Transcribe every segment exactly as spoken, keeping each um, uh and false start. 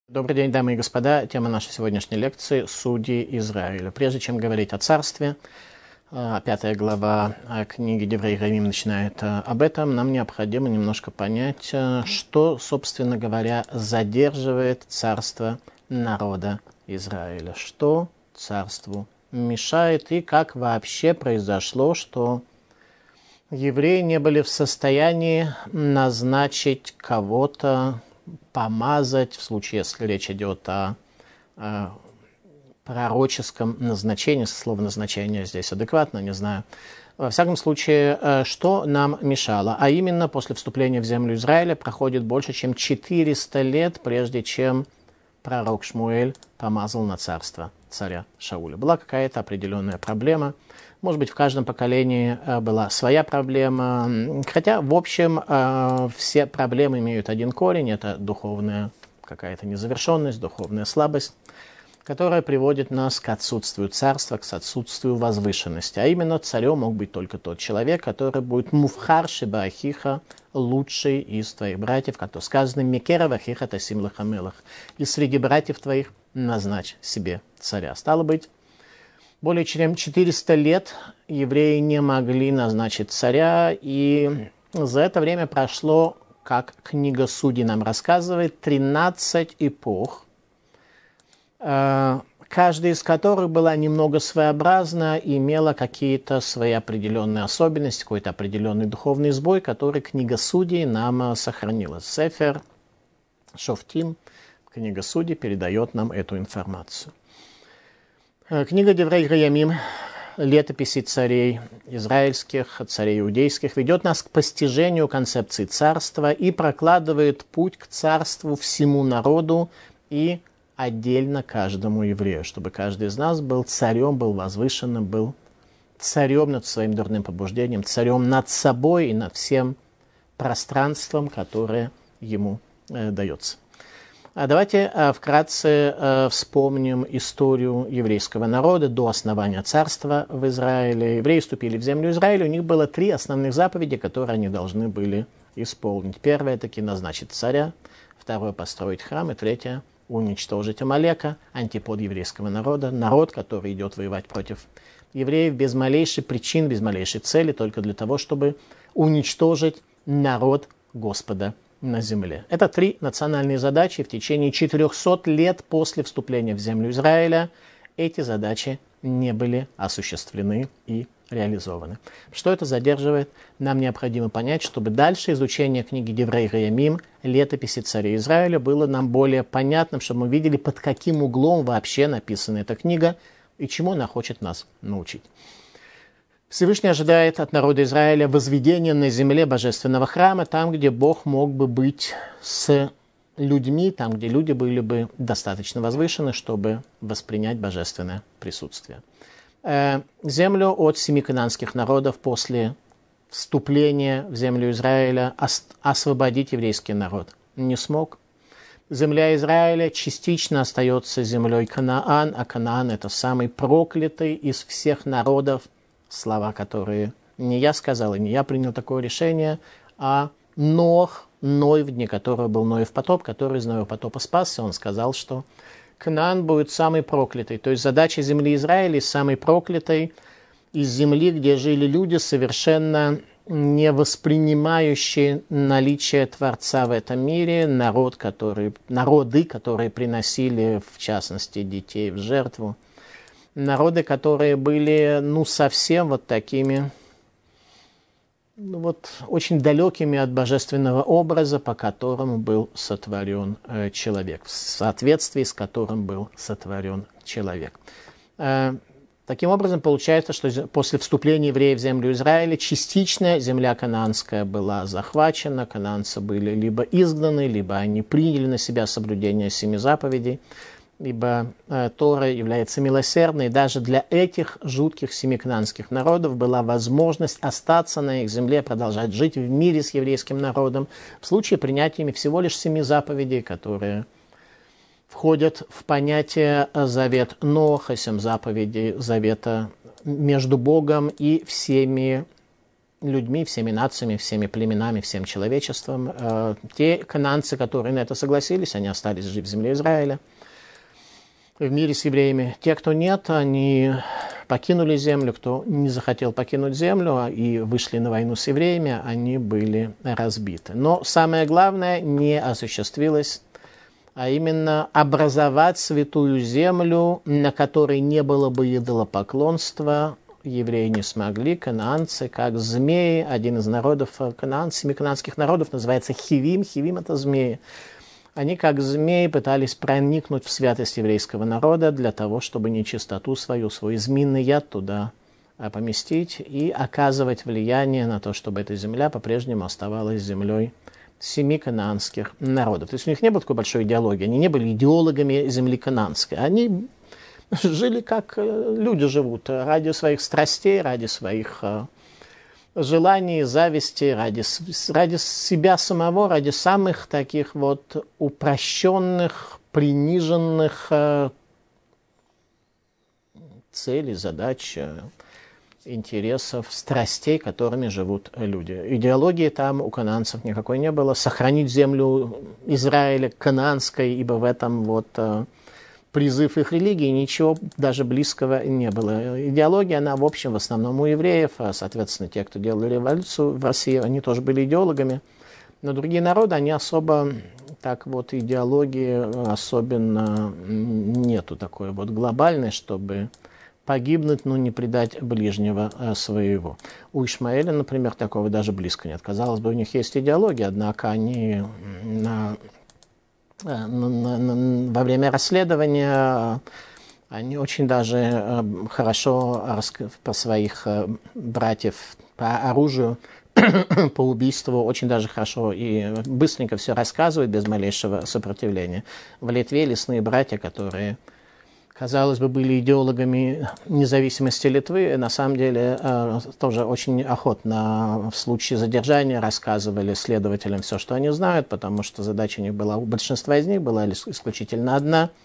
Добрый день, дамы и господа. Тема нашей сегодняшней лекции – «Судьи Израиля». Прежде чем говорить о царстве, пятая глава книги Деврей Рамим начинает об этом, нам необходимо немножко понять, что, собственно говоря, задерживает царство народа Израиля, что царству мешает и как вообще произошло, что евреи не были в состоянии назначить кого-то, помазать, в случае, если речь идет о, о пророческом назначении, слово назначение здесь адекватно, не знаю. Во всяком случае, что нам мешало? А именно, после вступления в землю Израиля проходит больше, чем четыреста лет, прежде чем пророк Шмуэль помазал на царство царя Шауля. Была какая-то определенная проблема. Может быть, в каждом поколении была своя проблема. Хотя, в общем, все проблемы имеют один корень. Это духовная какая-то незавершенность, духовная слабость, которая приводит нас к отсутствию царства, к отсутствию возвышенности. А именно, царем мог быть только тот человек, который будет муфхар шеба ахиха, лучший из твоих братьев, как то сказано, микера ахиха тасим лахамелах. И среди братьев твоих назначь себе царя. Стало быть, более чем четыреста лет евреи не могли назначить царя, и за это время прошло, как книга Судей нам рассказывает, тринадцать эпох, каждая из которых была немного своеобразна и имела какие-то свои определенные особенности, какой-то определенный духовный сбой, который книга Судей нам сохранила. Сефер Шофтим, книга Судей, передает нам эту информацию. Книга Деврей Рамим, летописи царей израильских, царей иудейских, ведет нас к постижению концепции царства и прокладывает путь к царству всему народу и отдельно каждому еврею, чтобы каждый из нас был царем, был возвышенным, был царем над своим дурным побуждением, царем над собой и над всем пространством, которое ему э, дается. А давайте э, вкратце э, вспомним историю еврейского народа до основания царства в Израиле. Евреи вступили в землю Израиля, у них было три основных заповеди, которые они должны были исполнить. Первое – таки назначить царя, второе – построить храм, и третье – уничтожить Амалека, антипод еврейского народа, народ, который идет воевать против евреев без малейшей причины, без малейшей цели, только для того, чтобы уничтожить народ Господа на земле. Это три национальные задачи. В течение четырехсот лет после вступления в землю Израиля эти задачи не были осуществлены и реализованы. Что это задерживает? Нам необходимо понять, чтобы дальше изучение книги Деврей Рамим, летописи царей Израиля, было нам более понятным, чтобы мы видели, под каким углом вообще написана эта книга и чему она хочет нас научить. Всевышний ожидает от народа Израиля возведения на земле божественного храма, там, где Бог мог бы быть с людьми, там, где люди были бы достаточно возвышены, чтобы воспринять божественное присутствие. Землю от семи кананских народов после вступления в землю Израиля освободить еврейский народ не смог. Земля Израиля частично остается землей Канаан, а Канаан – это самый проклятый из всех народов, слова, которые не я сказал и не я принял такое решение, а Нох, Ной, в дни которого был Ноев потоп, который из Ноева потопа спасся, он сказал, что Канаан будет самый проклятый. То есть задача земли Израиля самой проклятой из земли, где жили люди, совершенно не воспринимающие наличие Творца в этом мире, народ, который, народы, которые приносили, в частности, детей в жертву, народы, которые были, ну, совсем вот такими, ну, вот, очень далекими от божественного образа, по которому был сотворен э, человек, в соответствии с которым был сотворен человек. Э, таким образом, получается, что после вступления евреев в землю Израиля частично земля канаанская была захвачена, канаанцы были либо изгнаны, либо они приняли на себя соблюдение семи заповедей, ибо э, Тора является милосердной, и даже для этих жутких семи кнаанских народов была возможность остаться на их земле, продолжать жить в мире с еврейским народом, в случае принятия ими всего лишь семи заповедей, которые входят в понятие завет Ноха, семь заповедей завета между Богом и всеми людьми, всеми нациями, всеми племенами, всем человечеством. Те кананцы, которые на это согласились, они остались жить в земле Израиля, в мире с евреями. Те, кто нет, они покинули землю. Кто не захотел покинуть землю и вышли на войну с евреями, они были разбиты. Но самое главное не осуществилось, а именно образовать святую землю, на которой не было бы идолопоклонства. Евреи не смогли, канаанцы, как змеи, один из народов Канаан, семи канаанских народов, называется Хивим. Хивим – это змеи. Они, как змеи, пытались проникнуть в святость еврейского народа для того, чтобы нечистоту свою, свой змеиный яд туда поместить и оказывать влияние на то, чтобы эта земля по-прежнему оставалась землей семи канаанских народов. То есть у них не было такой большой идеологии, они не были идеологами земли канаанской. Они жили, как люди живут, ради своих страстей, ради своих желаний, зависти, ради, ради себя самого, ради самых таких вот упрощенных, приниженных целей, задач, интересов, страстей, которыми живут люди. Идеологии там у кананцев никакой не было. Сохранить землю Израиля канаанской, ибо в этом вот призыв их религии, ничего даже близкого не было. Идеология, она в общем в основном у евреев, а, соответственно, те, кто делали революцию в России, они тоже были идеологами. Но другие народы, они особо так вот идеологии особенно нету такой вот глобальной, чтобы погибнуть, но не предать ближнего своего. У Ишмаэля, например, такого даже близко нет. Казалось бы, у них есть идеология, однако они на во время расследования они очень даже хорошо про своих братьев по оружию, по убийству, очень даже хорошо и быстренько все рассказывают без малейшего сопротивления. В Литве лесные братья, которые, казалось бы, были идеологами независимости Литвы, на самом деле тоже очень охотно в случае задержания рассказывали следователям все, что они знают, потому что задача у них была, у большинства из них была исключительно одна –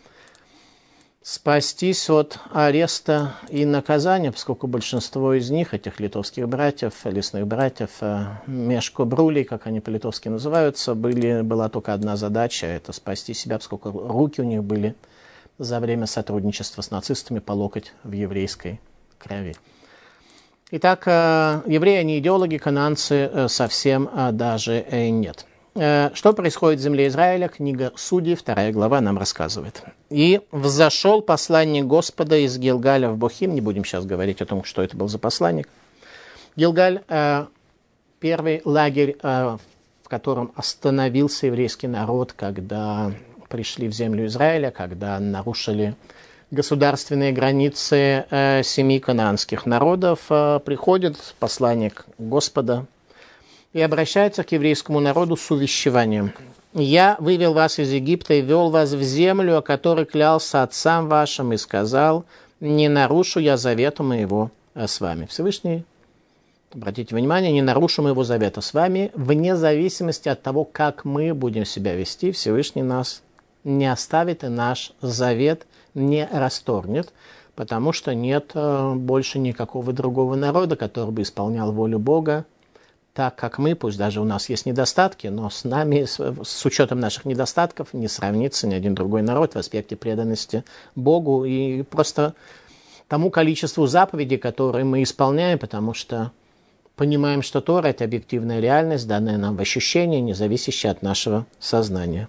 спастись от ареста и наказания, поскольку большинство из них, этих литовских братьев, лесных братьев, мешкобрулей, как они по-литовски называются, были, была только одна задача – это спасти себя, поскольку руки у них были за время сотрудничества с нацистами по локоть в еврейской крови. Итак, евреи, они идеологи, кананцы совсем даже нет. Что происходит в земле Израиля? Книга Судей, вторая глава, нам рассказывает. «И взошел посланник Господа из Гилгаля в Бохим». Не будем сейчас говорить о том, что это был за посланник. Гилгаль – первый лагерь, в котором остановился еврейский народ, когда пришли в землю Израиля, когда нарушили государственные границы э, семи канаанских народов, э, приходит посланник Господа и обращается к еврейскому народу с увещеванием. «Я вывел вас из Египта и вел вас в землю, о которой клялся отцам вашим, и сказал, не нарушу я завета моего с вами». Всевышний, обратите внимание, не нарушу моего завета с вами, вне зависимости от того, как мы будем себя вести, Всевышний нас не оставит и наш завет не расторгнет, потому что нет больше никакого другого народа, который бы исполнял волю Бога так, как мы, пусть даже у нас есть недостатки, но с нами, с, с учетом наших недостатков, не сравнится ни один другой народ в аспекте преданности Богу и просто тому количеству заповедей, которые мы исполняем, потому что понимаем, что Тора – это объективная реальность, данная нам в ощущении, не зависящая от нашего сознания.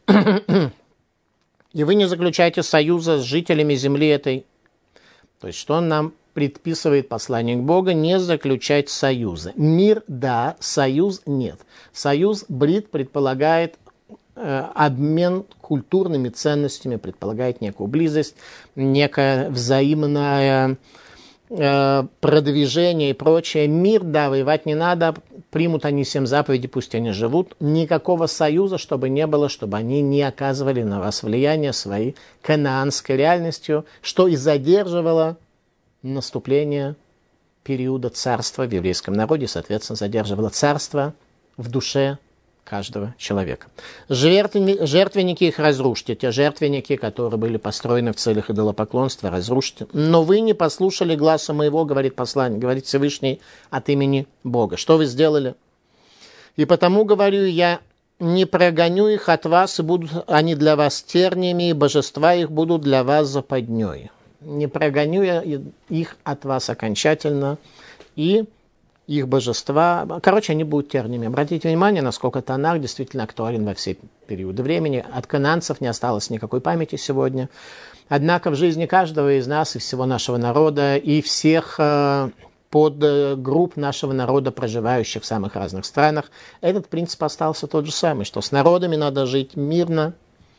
«И вы не заключаете союза с жителями земли этой». То есть, что он нам предписывает посланник Бога? Не заключать союза. Мир – да, союз – нет. Союз, брит, предполагает э, обмен культурными ценностями, предполагает некую близость, некое взаимное э, продвижение и прочее. Мир – да, воевать не надо, примут они семь заповедей, пусть они живут. Никакого союза, чтобы не было, чтобы они не оказывали на вас влияние своей канаанской реальностью, что и задерживало наступление периода царства в еврейском народе, соответственно, задерживало царство в душе каждого человека. Жертвенники, жертвенники их разрушьте, те жертвенники, которые были построены в целях идолопоклонства, разрушьте. Но вы не послушали гласа моего, говорит посланник, говорит Всевышний от имени Бога. Что вы сделали? И потому говорю я, не прогоню их от вас, и будут они для вас терниями, и божества их будут для вас западней. Не прогоню я их от вас окончательно, и их божества, короче, они будут терниями. Обратите внимание, насколько Танах действительно актуален во все периоды времени. От кананцев не осталось никакой памяти сегодня. Однако в жизни каждого из нас и всего нашего народа, и всех э, подгрупп нашего народа, проживающих в самых разных странах, этот принцип остался тот же самый, что с народами надо жить мирно,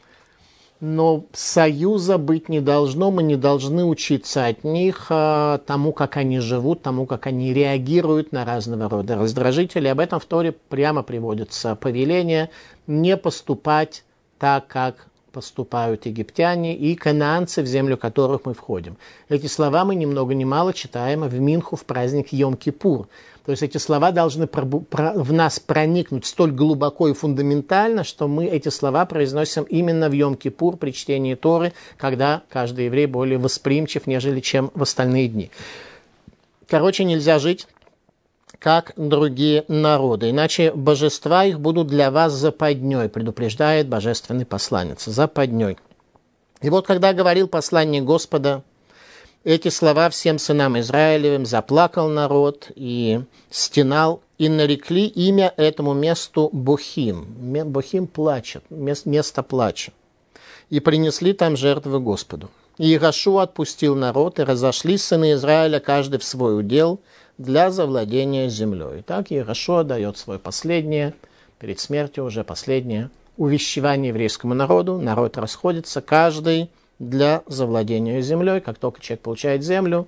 но союза быть не должно, мы не должны учиться от них тому, как они живут, тому, как они реагируют на разного рода раздражители. Об этом в Торе прямо приводится повеление не поступать так, как поступают египтяне и канаанцы, в землю которых мы входим. Эти слова мы ни много ни мало читаем в Минху в праздник Йом-Кипур. То есть эти слова должны в нас проникнуть столь глубоко и фундаментально, что мы эти слова произносим именно в Йом-Кипур при чтении Торы, когда каждый еврей более восприимчив, нежели чем в остальные дни. Короче, нельзя жить как другие народы, иначе божества их будут для вас западней, предупреждает божественный посланец, западней. И вот когда говорил посланник Господа эти слова всем сынам Израилевым, заплакал народ и стенал, и нарекли имя этому месту Бохим. Бохим плачет, место плача. И принесли там жертвы Господу. И Иерошуа отпустил народ, и разошлись сыны Израиля, каждый в свой удел, для завладения землей. Так Иерошуа дает свое последнее, перед смертью уже последнее, увещевание еврейскому народу. Народ расходится, каждый для завладения землей. Как только человек получает землю,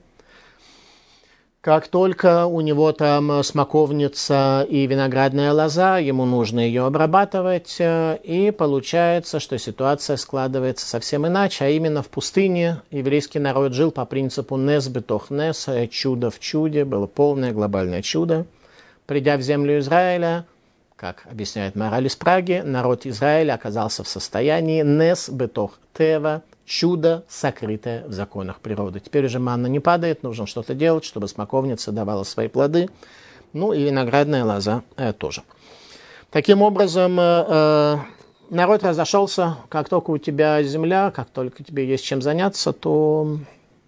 как только у него там смоковница и виноградная лоза, ему нужно ее обрабатывать, и получается, что ситуация складывается совсем иначе, а именно в пустыне еврейский народ жил по принципу «нес бетох нес», чудо в чуде, было полное глобальное чудо. Придя в землю Израиля, как объясняет Маораль из Праги, народ Израиля оказался в состоянии «нес бетох тева», чудо, сокрытое в законах природы. Теперь уже манна не падает, нужно что-то делать, чтобы смоковница давала свои плоды. Ну и виноградная лоза э, тоже. Таким образом, э, народ разошелся. Как только у тебя земля, как только тебе есть чем заняться, то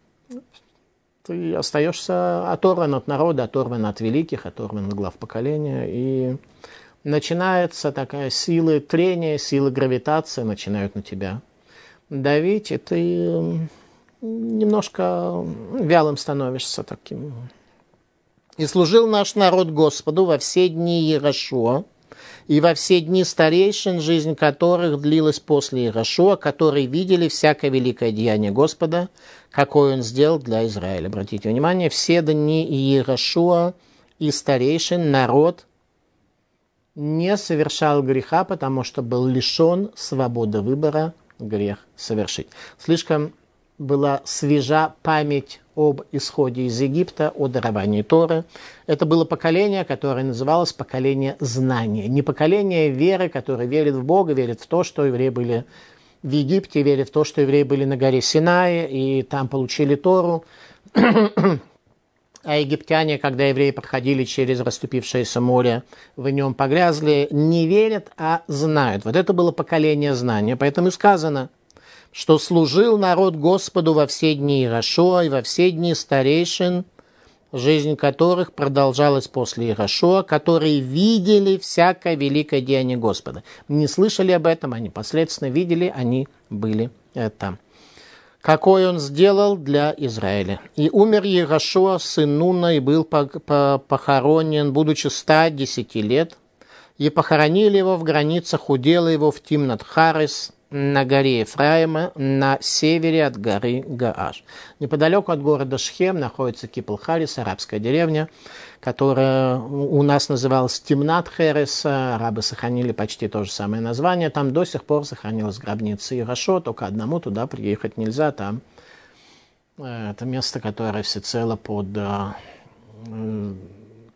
ты остаешься оторван от народа, оторван от великих, оторван от глав поколения. И начинается такая сила трения, сила гравитации начинают на тебя давить, и ты немножко вялым становишься таким. «И служил наш народ Господу во все дни Иерошуа, и во все дни старейшин, жизнь которых длилась после Иерошуа, которые видели всякое великое деяние Господа, какое он сделал для Израиля». Обратите внимание, все дни Иерошуа и старейшин народ не совершал греха, потому что был лишен свободы выбора грех совершить. Слишком была свежа память об исходе из Египта, о даровании Торы. Это было поколение, которое называлось поколение знания. Не поколение веры, которое верит в Бога, верит в то, что евреи были в Египте, верит в то, что евреи были на горе Синай и там получили Тору. А египтяне, когда евреи проходили через расступившееся море, в нем погрязли, не верят, а знают. Вот это было поколение знания. Поэтому сказано, что служил народ Господу во все дни Иерошуа и во все дни старейшин, жизнь которых продолжалась после Иерошуа, которые видели всякое великое деяние Господа. Не слышали об этом, они последственно видели, они были там. Какой он сделал для Израиля. «И умер Иерошуа, сын Нуна, и был похоронен, будучи ста десяти лет, и похоронили его в границах удела его в Тимнат-Харес, на горе Ефраима, на севере от горы Гааш». Неподалеку от города Шхем находится Кипл-Харес, арабская деревня, которая у нас называлась Тимнат-Херес. Арабы сохранили почти то же самое название. Там до сих пор сохранилась гробница Иерошуа, только одному туда приехать нельзя. Там это место, которое всецело под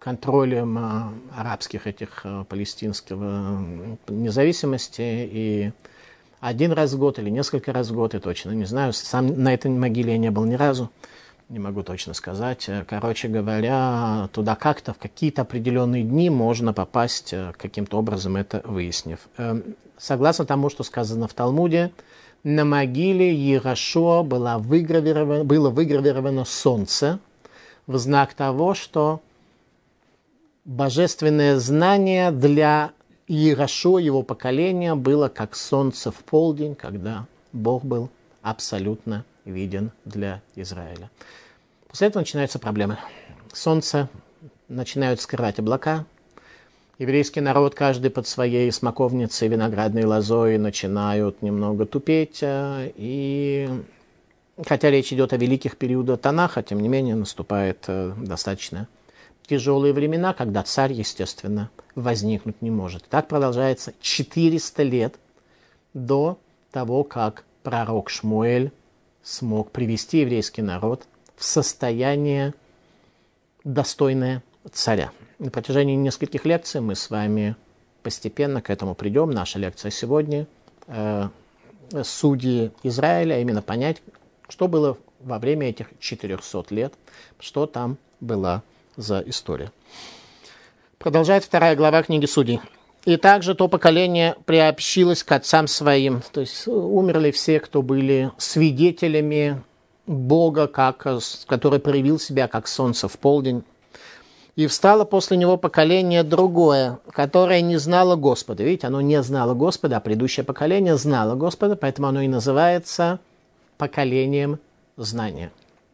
контролем арабских этих палестинского независимости. И один раз в год или несколько раз в год, я точно не знаю. Сам на этой могиле я не был ни разу, не могу точно сказать. Короче говоря, туда как-то в какие-то определенные дни можно попасть, каким-то образом это выяснив. Согласно тому, что сказано в Талмуде, на могиле Иерошуа было выгравировано, было выгравировано солнце в знак того, что божественное знание для Иерошуа, его поколения, было как солнце в полдень, когда Бог был абсолютно виден для Израиля. После этого начинаются проблемы. Солнце начинают скрывать облака. Еврейский народ, каждый под своей смоковницей, виноградной лозой, начинают немного тупеть. И хотя речь идет о великих периодах Танаха, тем не менее наступает достаточно тяжелые времена, когда царь, естественно, возникнуть не может. Так продолжается четыреста лет до того, как пророк Шмуэль смог привести еврейский народ в состояние, достойное царя. На протяжении нескольких лекций мы с вами постепенно к этому придем. Наша лекция сегодня э, «Судьи Израиля», именно понять, что было во время этих четырехсот лет, что там была за история. Продолжает вторая глава книги Судей. «И также то поколение приобщилось к отцам своим», то есть умерли все, кто были свидетелями Бога, как, который проявил себя как солнце в полдень. «И встало после него поколение другое, которое не знало Господа». Видите, оно не знало Господа, а предыдущее поколение знало Господа, поэтому оно и называется поколением знания.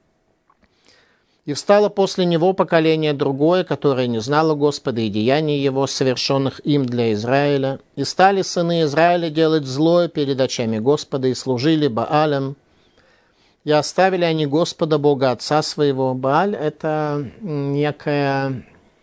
«И встало после него поколение другое, которое не знало Господа и деяний его, совершенных им для Израиля. И стали сыны Израиля делать злое перед очами Господа, и служили Баалям. И оставили они Господа, Бога Отца своего». Бааль – это некое,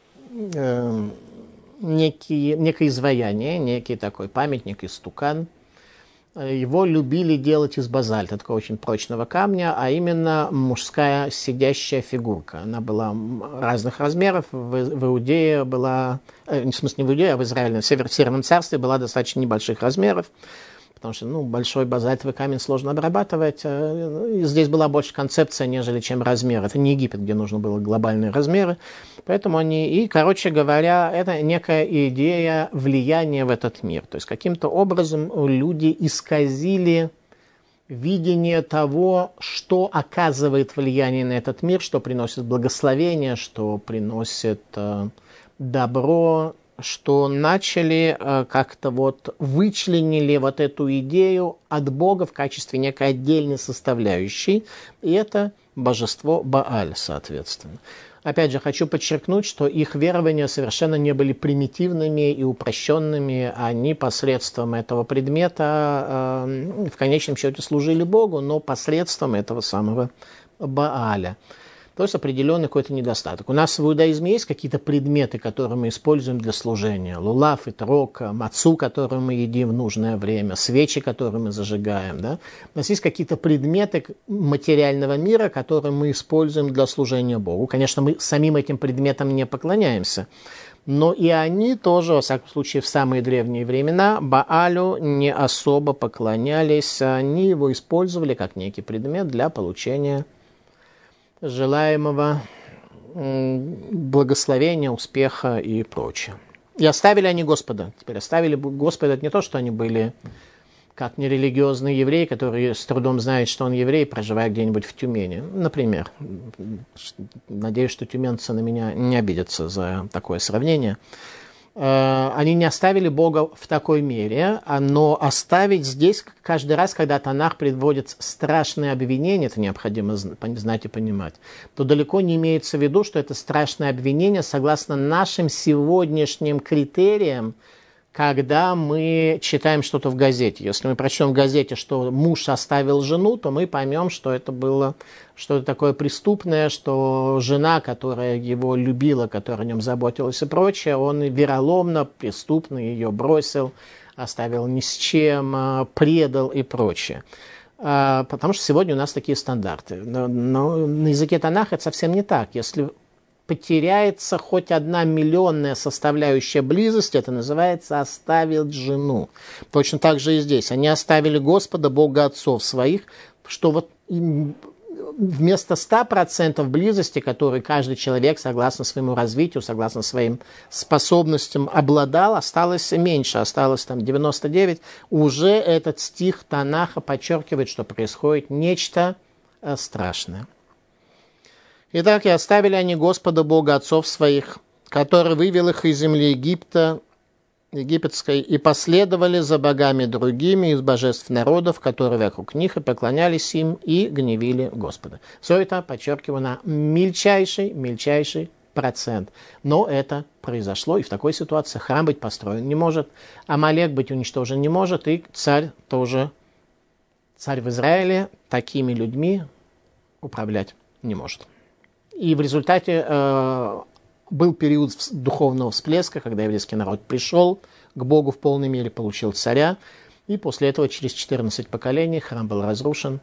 э, некий, некое изваяние, некий такой памятник, истукан. Его любили делать из базальта, такого очень прочного камня, а именно мужская сидящая фигурка. Она была разных размеров. В, в Иудее была, э, в смысле не в Иудее, а в Израиле, в Северном царстве была достаточно небольших размеров. Потому что ну, большой базальтовый камень сложно обрабатывать. И здесь была больше концепция, нежели чем размер. Это не Египет, где нужно было глобальные размеры. Поэтому они... И, короче говоря, это некая идея влияния в этот мир. То есть каким-то образом люди исказили видение того, что оказывает влияние на этот мир, что приносит благословение, что приносит э, добро, что начали э, как-то вот вычленили вот эту идею от Бога в качестве некой отдельной составляющей, и это божество Бааль, соответственно. Опять же, хочу подчеркнуть, что их верования совершенно не были примитивными и упрощенными, они посредством этого предмета э, в конечном счете служили Богу, но посредством этого самого Бааля. То есть определенный какой-то недостаток. У нас в иудаизме есть какие-то предметы, которые мы используем для служения. Лулав, итрок, мацу, которую мы едим в нужное время, свечи, которые мы зажигаем. Да? У нас есть какие-то предметы материального мира, которые мы используем для служения Богу. Конечно, мы самим этим предметам не поклоняемся. Но и они тоже, во всяком случае, в самые древние времена Баалю не особо поклонялись. Они его использовали как некий предмет для получения желаемого благословения, успеха и прочее. И оставили они Господа. Теперь оставили Господа, это не то, что они были как нерелигиозные евреи, которые с трудом знают, что он еврей, проживая где-нибудь в Тюмени. Например. Надеюсь, что тюменцы на меня не обидятся за такое сравнение. Они не оставили Бога в такой мере, но оставить здесь каждый раз, когда Танах приводит страшные обвинения, это необходимо знать и понимать, то далеко не имеется в виду, что это страшное обвинение согласно нашим сегодняшним критериям, когда мы читаем что-то в газете. Если мы прочтем в газете, что муж оставил жену, то мы поймем, что это было что-то такое преступное, что жена, которая его любила, которая о нем заботилась и прочее, он вероломно, преступно ее бросил, оставил ни с чем, предал и прочее. Потому что сегодня у нас такие стандарты. Но на языке Танаха это совсем не так. Если потеряется хоть одна миллионная составляющая близости, это называется «оставил жену». Точно так же и здесь. Они оставили Господа, Бога отцов своих, что вот вместо ста процентов близости, которые каждый человек, согласно своему развитию, согласно своим способностям обладал, осталось меньше, осталось там девяносто девять. Уже этот стих Танаха подчеркивает, что происходит нечто страшное. Итак, и оставили они Господа Бога отцов своих, который вывел их из земли Египта, египетской, и последовали за богами другими из божеств народов, которые вокруг них, и поклонялись им, и гневили Господа. Все это подчеркиваю на мельчайший, мельчайший процент. Но это произошло, и в такой ситуации храм быть построен не может, Амалек быть уничтожен не может, и царь тоже, царь в Израиле такими людьми управлять не может. И в результате э, был период духовного всплеска, когда еврейский народ пришел к Богу в полной мере, получил царя, и после этого через четырнадцать поколений храм был разрушен,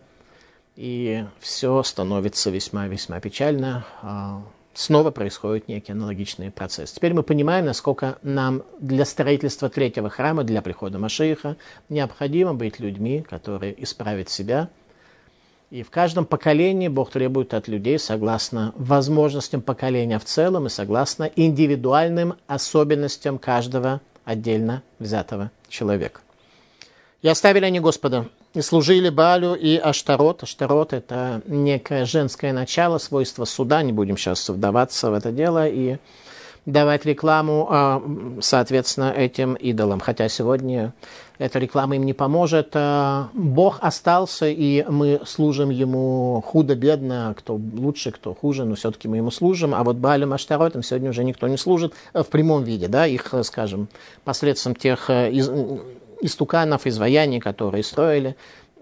и все становится весьма-весьма печально. Снова происходит некий аналогичный процесс. Теперь мы понимаем, насколько нам для строительства третьего храма, для прихода Машиаха, необходимо быть людьми, которые исправят себя. И в каждом поколении Бог требует от людей согласно возможностям поколения в целом и согласно индивидуальным особенностям каждого отдельно взятого человека. «И оставили они Господа, и служили Баалю и Аштарот». Аштарот – это некое женское начало, свойство суда. Не будем сейчас вдаваться в это дело и давать рекламу, соответственно, этим идолам. Хотя сегодня эта реклама им не поможет. Бог остался, и мы служим ему худо-бедно, кто лучше, кто хуже, но все-таки мы ему служим. А вот Баалем Аштаротом сегодня уже никто не служит в прямом виде, да, их, скажем, посредством тех из, истуканов, изваяний, которые строили.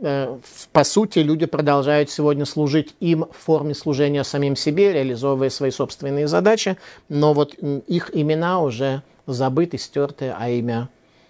По сути, люди продолжают сегодня служить им в форме служения самим себе, реализовывая свои собственные задачи, но вот их имена уже забыты, стерты, а имя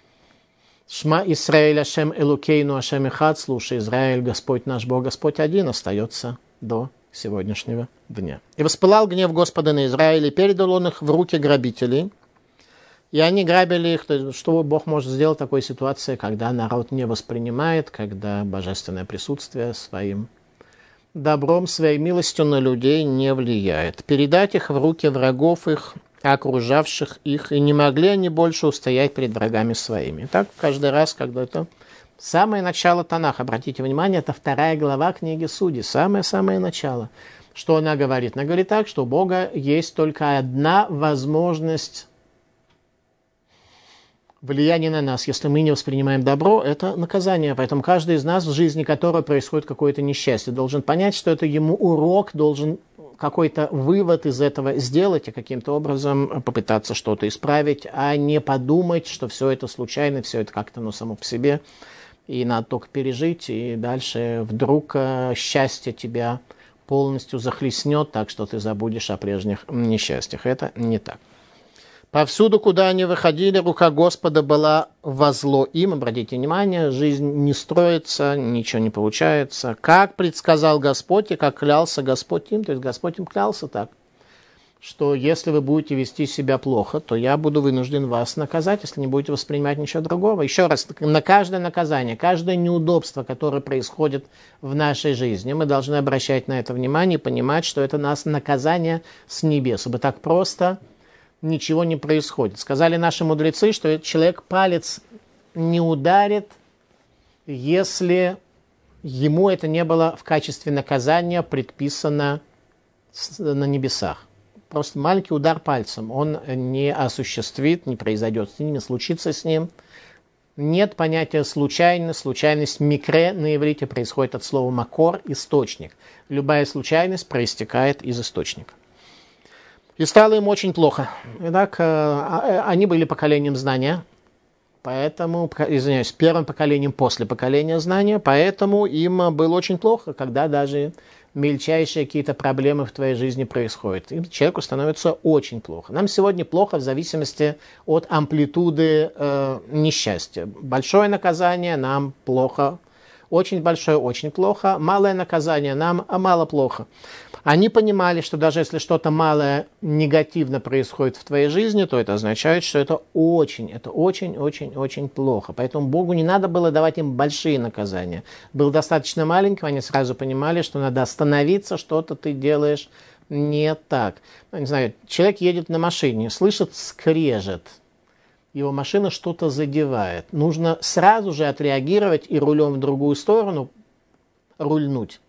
Шма Исраэль Ашем Элукейну Ашем Эхад, слушай, Израиль, Господь наш Бог, Господь один, остается до сегодняшнего дня. «И воспылал гнев Господа на Израиль, и передал он их в руки грабителей, и они грабили их». Что Бог может сделать в такой ситуации, когда народ не воспринимает, когда божественное присутствие своим добром, своей милостью на людей не влияет? «Передать их в руки врагов их, окружавших их, и не могли они больше устоять перед врагами своими». Так каждый раз, когда это самое начало Танаха, обратите внимание, это вторая глава книги Судей, самое-самое начало. Что она говорит? Она говорит так, что у Бога есть только одна возможность влияние на нас, если мы не воспринимаем добро, это наказание. Поэтому каждый из нас, в жизни которого происходит какое-то несчастье, должен понять, что это ему урок, должен какой-то вывод из этого сделать и каким-то образом попытаться что-то исправить, а не подумать, что все это случайно, все это как-то ну, само по себе, и надо только пережить, и дальше вдруг счастье тебя полностью захлестнет, так что ты забудешь о прежних несчастьях. Это не так. «Повсюду, куда они выходили, рука Господа была во зло им». Обратите внимание, жизнь не строится, ничего не получается. «Как предсказал Господь и как клялся Господь им», то есть Господь им клялся так, что если вы будете вести себя плохо, то я буду вынужден вас наказать, если не будете воспринимать ничего другого. Еще раз, на каждое наказание, каждое неудобство, которое происходит в нашей жизни, мы должны обращать на это внимание и понимать, что это нас наказание с небес, ибо так просто ничего не происходит. Сказали наши мудрецы, что человек палец не ударит, если ему это не было в качестве наказания предписано на небесах. Просто маленький удар пальцем он не осуществит, не произойдет с ним, не случится с ним. Нет понятия случайность. Случайность микре на иврите происходит от слова макор, источник. Любая случайность проистекает из источника. И стало им очень плохо. Итак, они были поколением знания, поэтому, извиняюсь, первым поколением после поколения знания, поэтому им было очень плохо, когда даже мельчайшие какие-то проблемы в твоей жизни происходят. И человеку становится очень плохо. Нам сегодня плохо в зависимости от амплитуды э, несчастья. Большое наказание, нам плохо Очень большое, очень плохо. Малое наказание нам, а мало плохо. Они понимали, что даже если что-то малое негативно происходит в твоей жизни, то это означает, что это очень, это очень, очень, очень плохо. Поэтому Богу не надо было давать им большие наказания. Было достаточно маленького, они сразу понимали, что надо остановиться, что-то ты делаешь не так. Ну, не знаю, человек едет на машине, слышит скрежет. Его машина что-то задевает. Нужно сразу же отреагировать и рулем в другую сторону рульнуть.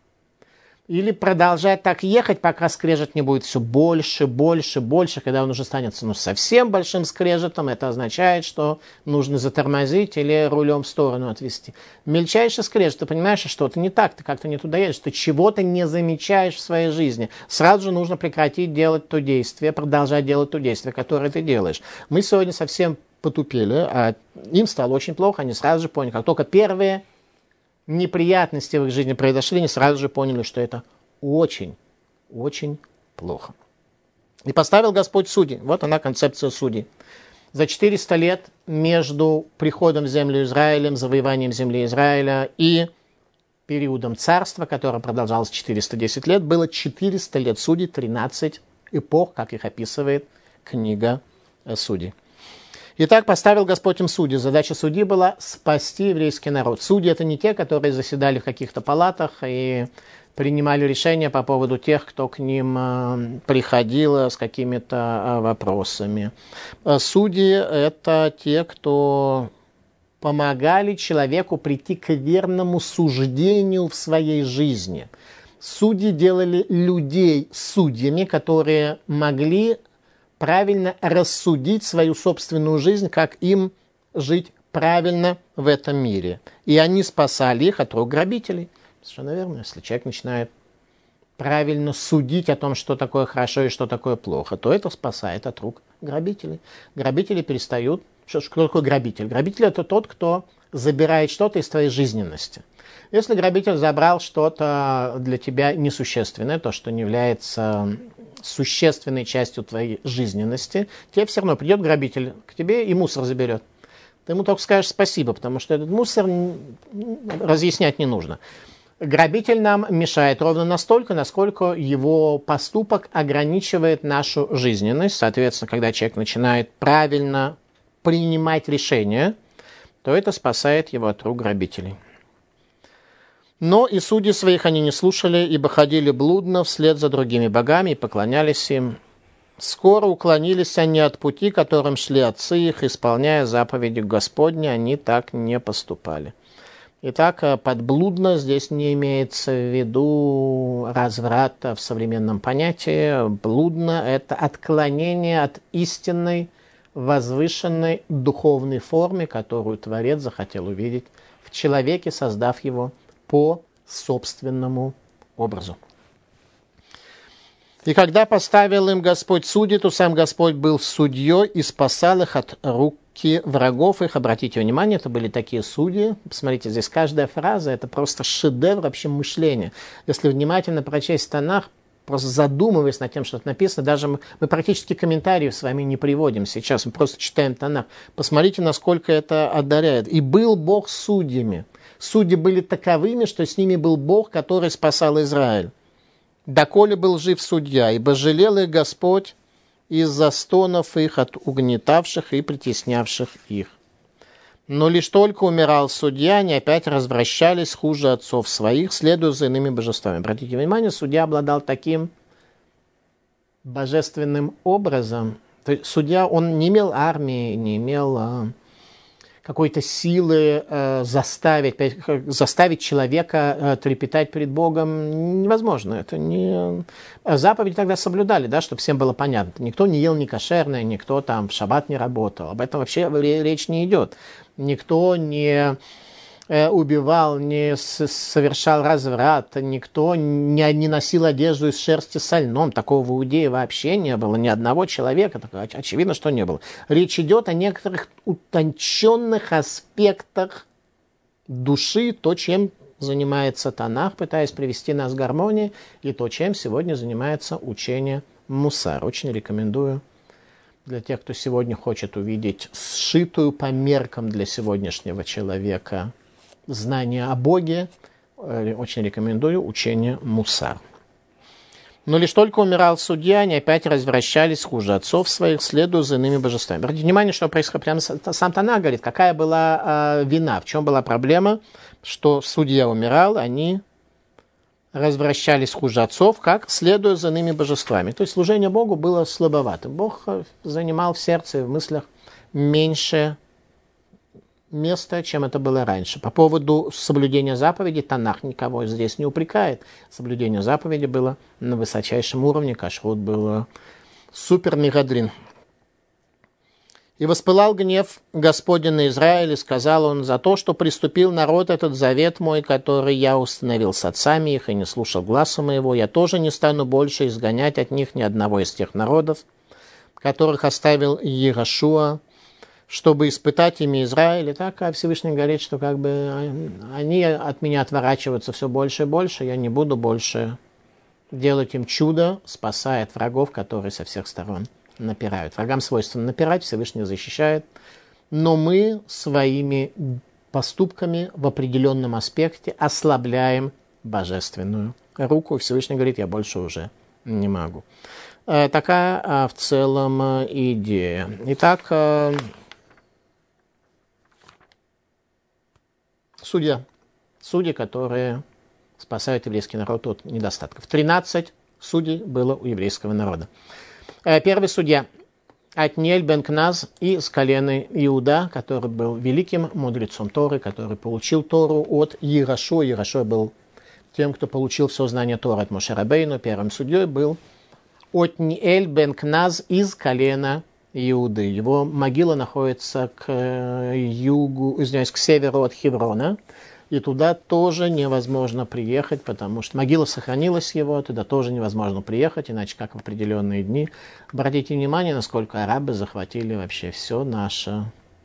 Или продолжать так ехать, пока скрежет не будет все больше, больше, больше. Когда он уже станет ну, совсем большим скрежетом, это означает, что нужно затормозить или рулем в сторону отвести. Мельчайший скрежет, ты понимаешь, что что-то не так, ты как-то не туда едешь, ты чего-то не замечаешь в своей жизни. Сразу же нужно прекратить делать то действие, продолжать делать то действие, которое ты делаешь. Мы сегодня совсем потупели, а им стало очень плохо, они сразу же поняли, как только первые неприятности в их жизни произошли, они сразу же поняли, что это очень, очень плохо. И поставил Господь судей. Вот она концепция судей. За четыреста лет между приходом в землю Израилем, завоеванием земли Израиля и периодом царства, которое продолжалось четыреста десять лет, было четыреста лет судей, тринадцать эпох, как их описывает книга Судей. Итак, поставил Господь им судей. Задача судьи была спасти еврейский народ. Судьи – это не те, которые заседали в каких-то палатах и принимали решения по поводу тех, кто к ним приходил с какими-то вопросами. Судьи – это те, кто помогали человеку прийти к верному суждению в своей жизни. Судьи делали людей судьями, которые могли правильно рассудить свою собственную жизнь, как им жить правильно в этом мире. И они спасали их от рук грабителей. Совершенно верно. Если человек начинает правильно судить о том, что такое хорошо и что такое плохо, то это спасает от рук грабителей. Грабители перестают... Что, что такое грабитель? Грабитель – это тот, кто забирает что-то из твоей жизненности. Если грабитель забрал что-то для тебя несущественное, то, что не является существенной частью твоей жизненности, тебе все равно придет грабитель к тебе и мусор заберет. Ты ему только скажешь спасибо, потому что этот мусор разъяснять не нужно. Грабитель нам мешает ровно настолько, насколько его поступок ограничивает нашу жизненность. Соответственно, когда человек начинает правильно принимать решения, то это спасает его от рук грабителей. Но и судей своих они не слушали, ибо ходили блудно вслед за другими богами и поклонялись им. Скоро уклонились они от пути, которым шли отцы их, исполняя заповеди Господни, они так не поступали. Итак, под блудно здесь не имеется в виду разврата в современном понятии. Блудно – это отклонение от истинной, возвышенной духовной форме, которую Творец захотел увидеть в человеке, создав его по собственному образу. И когда поставил им Господь судей, то сам Господь был судьей и спасал их от руки врагов их. Обратите внимание, это были такие судьи. Посмотрите, здесь каждая фраза – это просто шедевр вообще мышления. Если внимательно прочесть Танах, просто задумываясь над тем, что тут написано, даже мы, мы практически комментариев с вами не приводим сейчас, мы просто читаем Танах. Посмотрите, насколько это одаряет. «И был Бог судьями». Судьи были таковыми, что с ними был Бог, который спасал Израиль. «Доколе был жив судья, ибо жалел их Господь из-за стонов их от угнетавших и притеснявших их. Но лишь только умирал судья, они опять развращались хуже отцов своих, следуя за иными божествами». Обратите внимание, судья обладал таким божественным образом. То есть судья, он не имел армии, не имел а, какой-то силы а, заставить, заставить человека а, трепетать перед Богом. Невозможно. Это не... Заповеди тогда соблюдали, да, чтобы всем было понятно. Никто не ел некошерное, никто там в шаббат не работал. Об этом вообще речь не идет. Никто не убивал, не совершал разврат, никто не, не носил одежду из шерсти со льном. Такого в Иудее вообще не было, ни одного человека. Так, очевидно, что не было. Речь идет о некоторых утонченных аспектах души, то, чем занимается Танах, пытаясь привести нас к гармонии, и то, чем сегодня занимается учение Мусар. Очень рекомендую для тех, кто сегодня хочет увидеть сшитую по меркам для сегодняшнего человека знания о Боге, очень рекомендую учение Мусар. Но лишь только умирал судья, они опять развращались хуже отцов своих, следуя за иными божествами. Обратите внимание, что происходит. Прямо сам Танах говорит, какая была э, вина, в чем была проблема, что судья умирал, они развращались хуже отцов, как следуя за иными божествами. То есть служение Богу было слабоватым. Бог занимал в сердце и в мыслях меньше места, чем это было раньше. По поводу соблюдения заповедей Танах никого здесь не упрекает. Соблюдение заповедей было на высочайшем уровне, кашрут был супер-мегадрин. «И воспылал гнев Господень на Израиль, и сказал он, за то, что приступил народ этот завет мой, который я установил с отцами их, и не слушал гласа моего, я тоже не стану больше изгонять от них ни одного из тех народов, которых оставил Иерошуа, чтобы испытать ими Израиль». И так Всевышний говорит, что как бы они от меня отворачиваются все больше и больше, я не буду больше делать им чудо, спасая от врагов, которые со всех сторон напирают. Врагам свойственно напирать, Всевышний защищает, но мы своими поступками в определенном аспекте ослабляем божественную руку. Всевышний говорит, я больше уже не могу. Такая в целом идея. Итак, Судья. Судьи, которые спасают еврейский народ от недостатков. тринадцать судей было у еврейского народа. Первый судья Отниэль бен Кназ из колена Иуда, который был великим мудрецом Торы, который получил Тору от Иерошуа. Иерошуа был тем, кто получил все знание Торы от Моше Рабейну. Первым судьей был Отниэль бен Кназ из колена Иуды. Его могила находится к югу, извиняюсь, к северу от Хеврона. И туда тоже невозможно приехать, потому что могила сохранилась его, туда тоже невозможно приехать, иначе как в определенные дни. Обратите внимание, насколько арабы захватили вообще все наше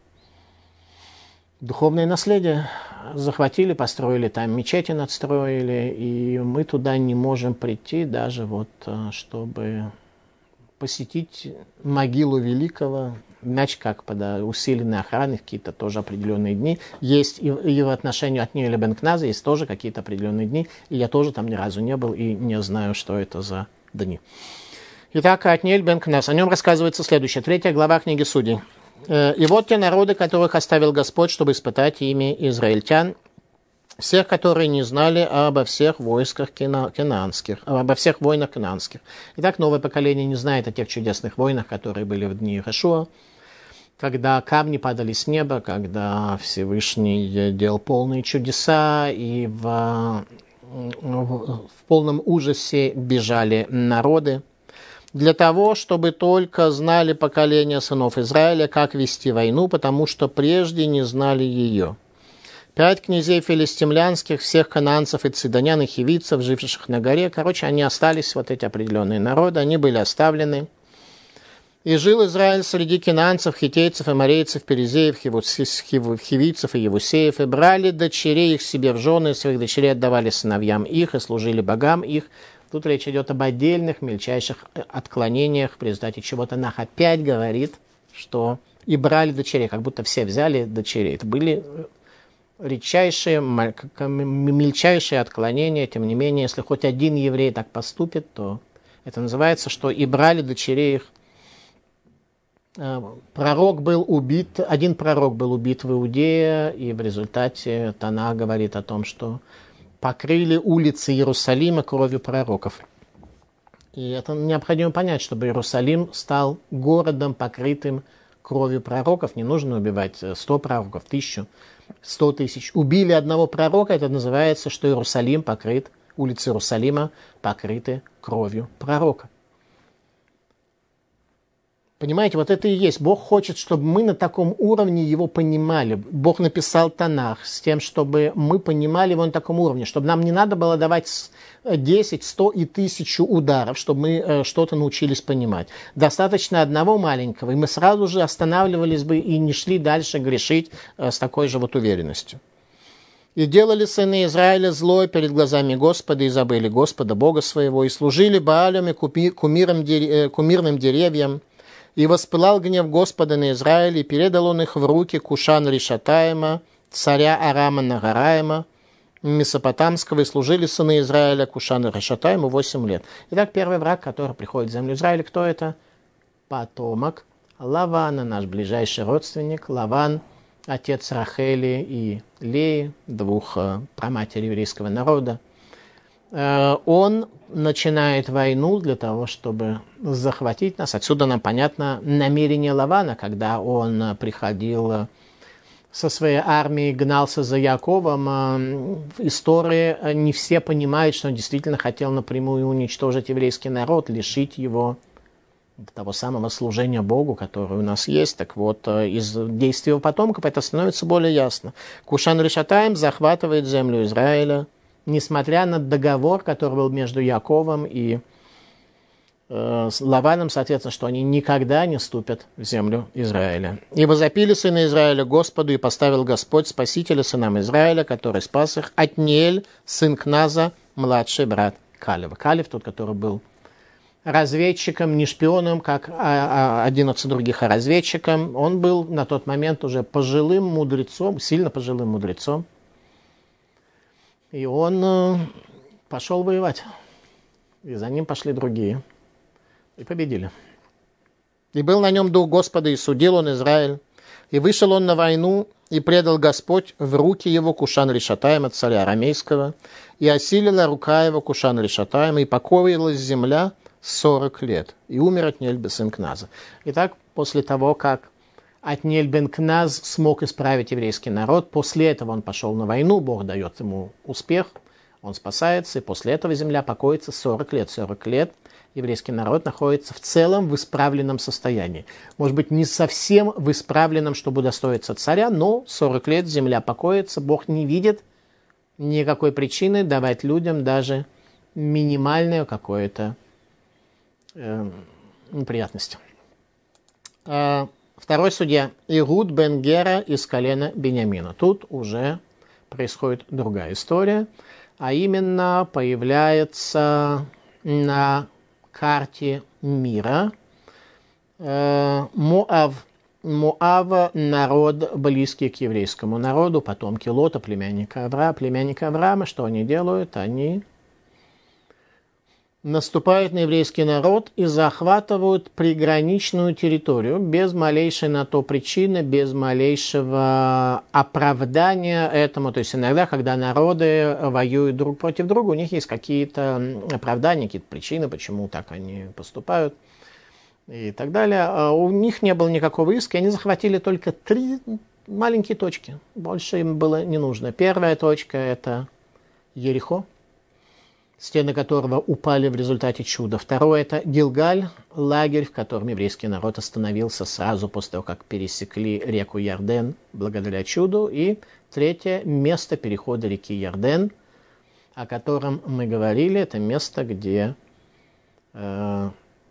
духовное наследие. Захватили, построили там мечети, надстроили, и мы туда не можем прийти даже вот, чтобы посетить могилу великого, иначе как под усиленной охраной, какие-то тоже определенные дни. Есть и, и в отношении Отниэля бен Кназа есть тоже какие-то определенные дни, и я тоже там ни разу не был и не знаю, что это за дни. Итак, Отниэль бен Кназ. О нем рассказывается следующее. Третья глава книги Судей. «И вот те народы, которых оставил Господь, чтобы испытать ими израильтян, всех, которые не знали обо всех войсках кенаанских, обо всех войнах кенаанских». Итак, новое поколение не знает о тех чудесных войнах, которые были в дни Иерошуа, когда камни падали с неба, когда Всевышний делал полные чудеса, и в, в, в полном ужасе бежали народы. Для того, чтобы только знали поколение сынов Израиля, как вести войну, потому что прежде не знали ее. Пять князей филистимлянских, всех кананцев и цидонян и хивицев, живших на горе. Короче, они остались, вот эти определенные народы, они были оставлены. И жил Израиль среди кинанцев, хитейцев, аморейцев, перезеев, хивицев и евусеев, и брали дочерей их себе в жены, своих дочерей отдавали сыновьям их, и служили богам их. Тут речь идет об отдельных, мельчайших отклонениях, в результате чего Танах опять говорит, что и брали дочерей, как будто все взяли дочерей. Это были редчайшие, мельчайшие отклонения, тем не менее, если хоть один еврей так поступит, то это называется, что и брали дочерей их. Пророк был убит, один пророк был убит в Иудее, и в результате Танах говорит о том, что покрыли улицы Иерусалима кровью пророков. И это необходимо понять, чтобы Иерусалим стал городом, покрытым кровью пророков. Не нужно убивать сто пророков, тысячу, сто тысяч. Убили одного пророка, это называется, что Иерусалим покрыт, улицы Иерусалима покрыты кровью пророка. Понимаете, вот это и есть. Бог хочет, чтобы мы на таком уровне его понимали. Бог написал Танах с тем, чтобы мы понимали его на таком уровне, чтобы нам не надо было давать десять, сто и тысячу ударов, чтобы мы что-то научились понимать. Достаточно одного маленького, и мы сразу же останавливались бы и не шли дальше грешить с такой же вот уверенностью. «И делали сыны Израиля злое перед глазами Господа, и забыли Господа, Бога своего, и служили Баалям и кумирным деревьям. И воспылал гнев Господа на Израиль, и передал он их в руки Кушан-Ришатаима, царя Арама Нагараима, Месопотамского, и служили сыны Израиля Кушану Ришатаиму восемь лет. Итак, первый враг, который приходит в землю Израиля, кто это? Потомок Лавана, наш ближайший родственник. Лаван, отец Рахели и Леи, двух праматерей еврейского народа. Он начинает войну для того, чтобы захватить нас. Отсюда нам понятно намерение Лавана, когда он приходил со своей армией, гнался за Яковом. В истории не все понимают, что он действительно хотел напрямую уничтожить еврейский народ, лишить его того самого служения Богу, которое у нас есть. Так вот, из действий его потомков это становится более ясно. Кушан Ришатаим захватывает землю Израиля, несмотря на договор, который был между Яковом и э, Лаваном, соответственно, что они никогда не ступят в землю Израиля. «И возопили сыны Израиля Господу, и поставил Господь Спасителя сынам Израиля, который спас их, Отниэль, сын Кназа, младший брат Калева». Калев, тот, который был разведчиком, не шпионом, как одиннадцать других, а разведчиком. Он был на тот момент уже пожилым мудрецом, сильно пожилым мудрецом. И он э, пошел воевать. И за ним пошли другие. И победили. «И был на нем дух Господа, и судил он Израиль. И вышел он на войну, и предал Господь в руки его Кушан Ришатаима, царя арамейского. И осилила рука его Кушан Ришатаима, и покорилась земля сорок лет. И умер Отниэль сын Кназа». Итак, после того, как Отниэль бен Кназ смог исправить еврейский народ, после этого он пошел на войну, Бог дает ему успех, он спасается, и после этого земля покоится сорок лет. сорок лет еврейский народ находится в целом в исправленном состоянии. Может быть, не совсем в исправленном, чтобы удостоиться царя, но сорок лет земля покоится, Бог не видит никакой причины давать людям даже минимальное какое-то э, неприятность. Второй судья Игуд бен Гера из колена Беньямина. Тут уже происходит другая история, а именно появляется на карте мира э, Моав. Моав – народ, близкий к еврейскому народу, потомки Лота, племянника Авраама. Племянника Авраама, что они делают? Они наступают на еврейский народ и захватывают приграничную территорию без малейшей на то причины, без малейшего оправдания этому. То есть иногда, когда народы воюют друг против друга, у них есть какие-то оправдания, какие-то причины, почему так они поступают и так далее. У них не было никакого иска, они захватили только три маленькие точки. Больше им было не нужно. Первая точка – это Ерихо, стены которого упали в результате чуда. Второе – это Гилгаль, лагерь, в котором еврейский народ остановился сразу после того, как пересекли реку Ярден благодаря чуду. И третье – место перехода реки Ярден, о котором мы говорили. Это место, где э,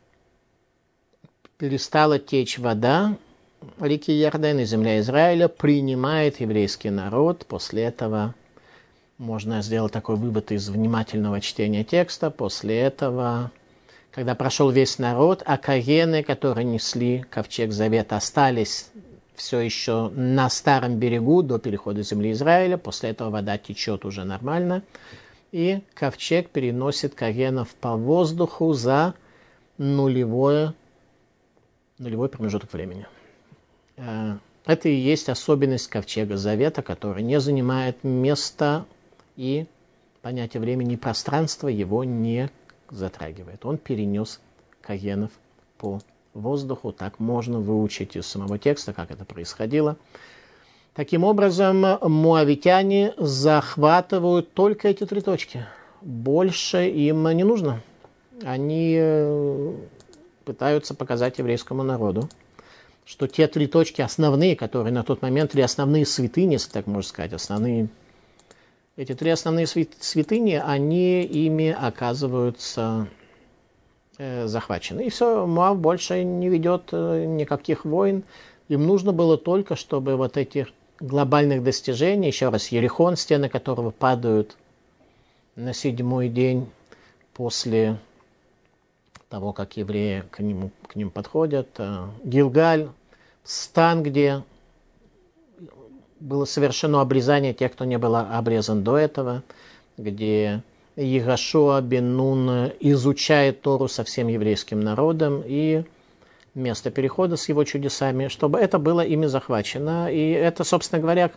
перестала течь вода реки Ярден, и земля Израиля принимает еврейский народ. После этого можно сделать такой вывод из внимательного чтения текста. После этого, когда прошел весь народ, а коэны, которые несли ковчег завета, остались все еще на старом берегу до перехода земли Израиля. После этого вода течет уже нормально. И ковчег переносит коэнов по воздуху за нулевое, нулевой промежуток времени. Это и есть особенность ковчега завета, который не занимает места, и понятие времени и пространства его не затрагивает. Он перенес коэнов по воздуху. Так можно выучить из самого текста, как это происходило. Таким образом, моавитяне захватывают только эти три точки. Больше им не нужно. Они пытаются показать еврейскому народу, что те три точки основные, которые на тот момент, три основные святыни, если так можно сказать, основные Эти три основные святыни, они ими оказываются э, захвачены. И все, Моав больше не ведет э, никаких войн. Им нужно было только, чтобы вот этих глобальных достижений, еще раз, Ерихон, стены которого падают на седьмой день после того, как евреи к нему, к ним подходят. Гилгаль, стан, где было совершено обрезание тех, кто не был обрезан до этого, где Йеошуа бен Нун изучает Тору со всем еврейским народом, и место перехода с его чудесами, чтобы это было ими захвачено. И это, собственно говоря,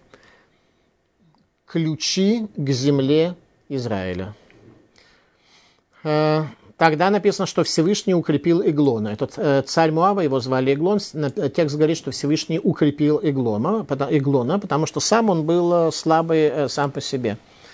ключи к земле Израиля. Тогда написано, что Всевышний укрепил Эглона. Этот царь Моава, его звали Эглон. Текст говорит, что Всевышний укрепил Эглона, Эглона, потому что сам он был слабый сам по себе.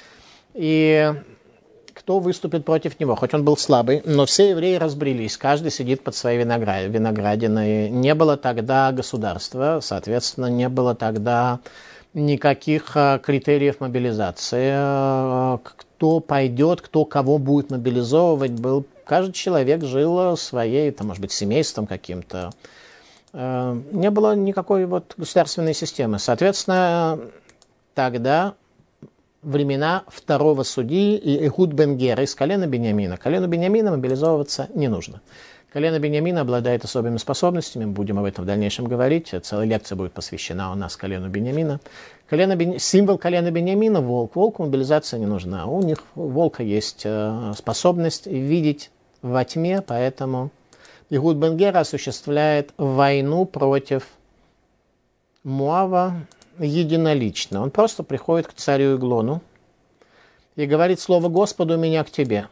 И кто выступит против него? Хоть он был слабый, но все евреи разбрелись, каждый сидит под своей виноградиной. Не было тогда государства, соответственно, не было тогда никаких критериев мобилизации. Кто пойдет, кто кого будет мобилизовывать, был каждый человек жил своей, там, может быть, семейством каким-то. Не было никакой вот государственной системы. Соответственно, тогда времена второго судьи и Эхуд бен Гера из колена Биньямина. Колену Биньямина мобилизовываться не нужно. Колено Биньямина обладает особыми способностями, мы будем об этом в дальнейшем говорить. Целая лекция будет посвящена у нас колену Биньямина. Колено Бен... Символ колена Биньямина – волк. Волку мобилизация не нужна. У них у волка есть способность видеть во тьме, поэтому Эхуд бен Гера осуществляет войну против Моава единолично. Он просто приходит к царю Эглону и говорит слово «Господу меня к тебе».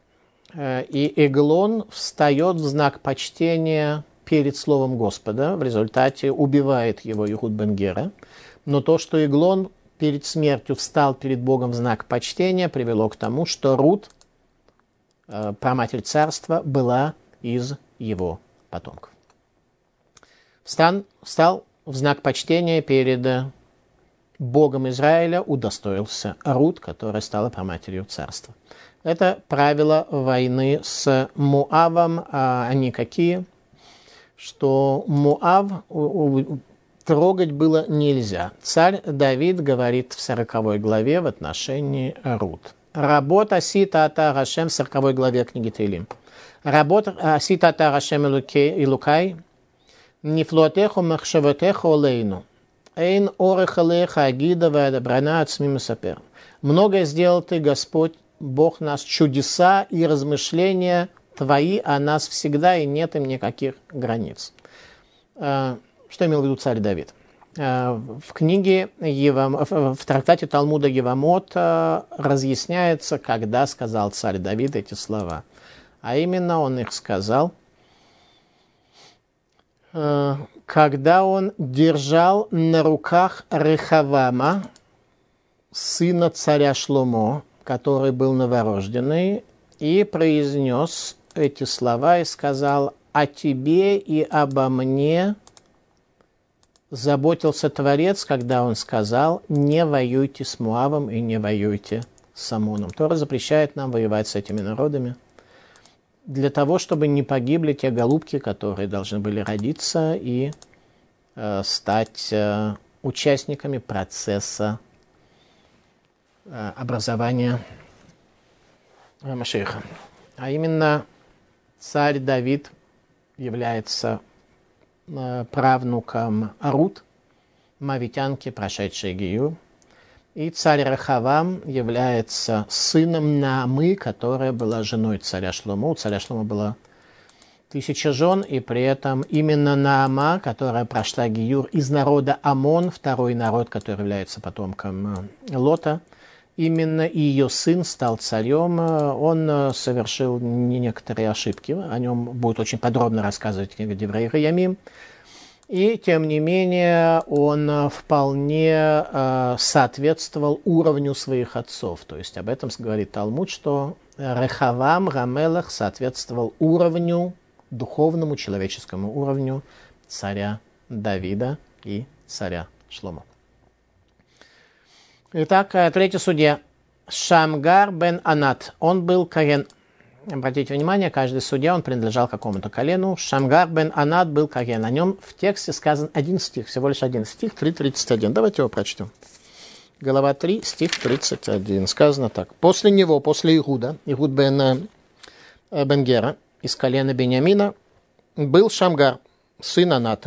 И Эглон встает в знак почтения перед словом Господа, в результате убивает его Эхуд бен Гера. Но то, что Эглон перед смертью встал перед Богом в знак почтения, привело к тому, что Рут, праматерь царства, была из его потомков. Встан, встал в знак почтения перед Богом Израиля, удостоился Рут, которая стала праматерью царства. Это правила войны с Моавом. А они какие? Что Моав трогать было нельзя. Царь Давид говорит в сороковой главе в отношении Рут. Работа асита ата Гашем в сороковой главе книги Теилим. Работа асита ата Гашем Илукай нифлотеху махшавотеху олейну. Эйн орех алеха агида вадабрана ацми масапер. Многое сделал ты, Господь, Бог нас, чудеса и размышления твои о нас всегда, и нет им никаких границ. Что имел в виду царь Давид? В книге, Евам, в трактате Талмуда Евамот разъясняется, когда сказал царь Давид эти слова. А именно он их сказал, когда он держал на руках Рехавама, сына царя Шломо, который был новорожденный, и произнес эти слова и сказал: «О тебе и обо мне заботился Творец, когда он сказал: не воюйте с Моавом и не воюйте с Амоном». Тора запрещает нам воевать с этими народами для того, чтобы не погибли те голубки, которые должны были родиться и э, стать э, участниками процесса образования Машиаха. А именно, царь Давид является правнуком Рут, мавитянки, прошедшей Гиюр. И царь Рехавам является сыном Наамы, которая была женой царя Шломо. У царя Шломо было тысяча жен, и при этом именно Наама, которая прошла Гиюр из народа Амон, второй народ, который является потомком Лота, именно ее сын стал царем. Он совершил некоторые ошибки. О нем будет очень подробно рассказывать книга Деврей Ямим. И, тем не менее, он вполне соответствовал уровню своих отцов. То есть об этом говорит Талмуд, что Рехавам, Рамелах соответствовал уровню, духовному, человеческому уровню царя Давида и царя Шломо. Итак, третий судья. Шамгар бен Анат. Он был коген. Обратите внимание, каждый судья, он принадлежал какому-то колену. Шамгар бен Анат был коген. О нем в тексте сказан один стих, всего лишь один стих, три тридцать один. Давайте его прочтем. Глава три, стих тридцать один. Сказано так. После него, после Игуда, Игуд бен, бен Гера, из колена Беньямина, был Шамгар, сын Аната.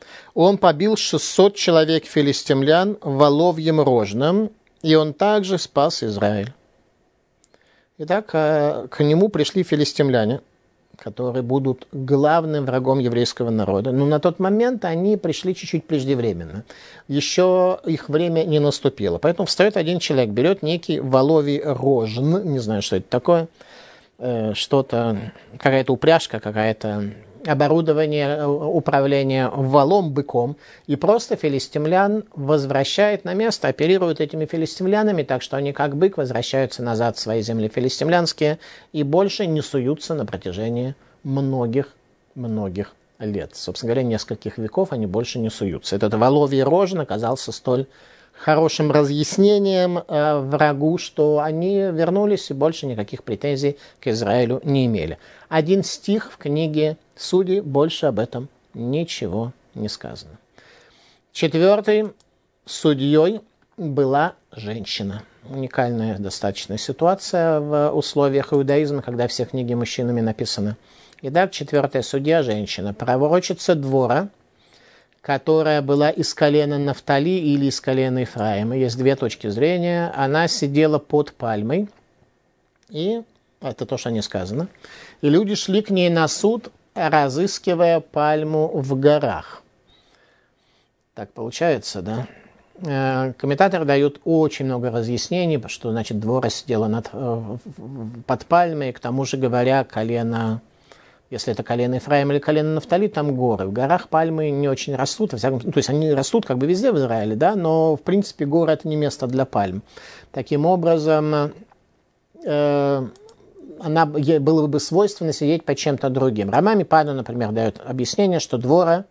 Он побил шестьсот человек филистимлян воловьим рожном, и он также спас Израиль. Итак, к нему пришли филистимляне, которые будут главным врагом еврейского народа. Но на тот момент они пришли чуть-чуть преждевременно. Еще их время не наступило. Поэтому встает один человек, берет некий воловий рожн, не знаю, что это такое, что-то, какая-то упряжка, какая-то оборудование управления волом, быком, и просто филистимлян возвращает на место, оперирует этими филистимлянами, так что они как бык возвращаются назад в свои земли филистимлянские и больше не суются на протяжении многих-многих лет. Собственно говоря, нескольких веков они больше не суются. Этот воловий рожен оказался столь хорошим разъяснением э, врагу, что они вернулись и больше никаких претензий к Израилю не имели. Один стих в книге Судей, больше об этом ничего не сказано. Четвертый судьей была женщина. Уникальная достаточно ситуация в условиях иудаизма, когда все книги мужчинами написаны. Итак, четвертая судья – женщина, пророчица Двора, которая была из колена Нафтали или из колена Ефраима. Есть две точки зрения. Она сидела под пальмой, и это то, что не сказано. И люди шли к ней на суд, разыскивая пальму в горах. Так получается, да? Комментаторы дают очень много разъяснений, что значит Двора сидела над, под пальмой, к тому же говоря, колено, если это колено Ефраима или колено Нафтали, там горы. В горах пальмы не очень растут, во всяком, то есть они растут как бы везде в Израиле, да, но в принципе горы это не место для пальм. Таким образом, э, она было бы свойственно сидеть под чем-то другим. Рамами Паду, например, дает объяснение, что Двора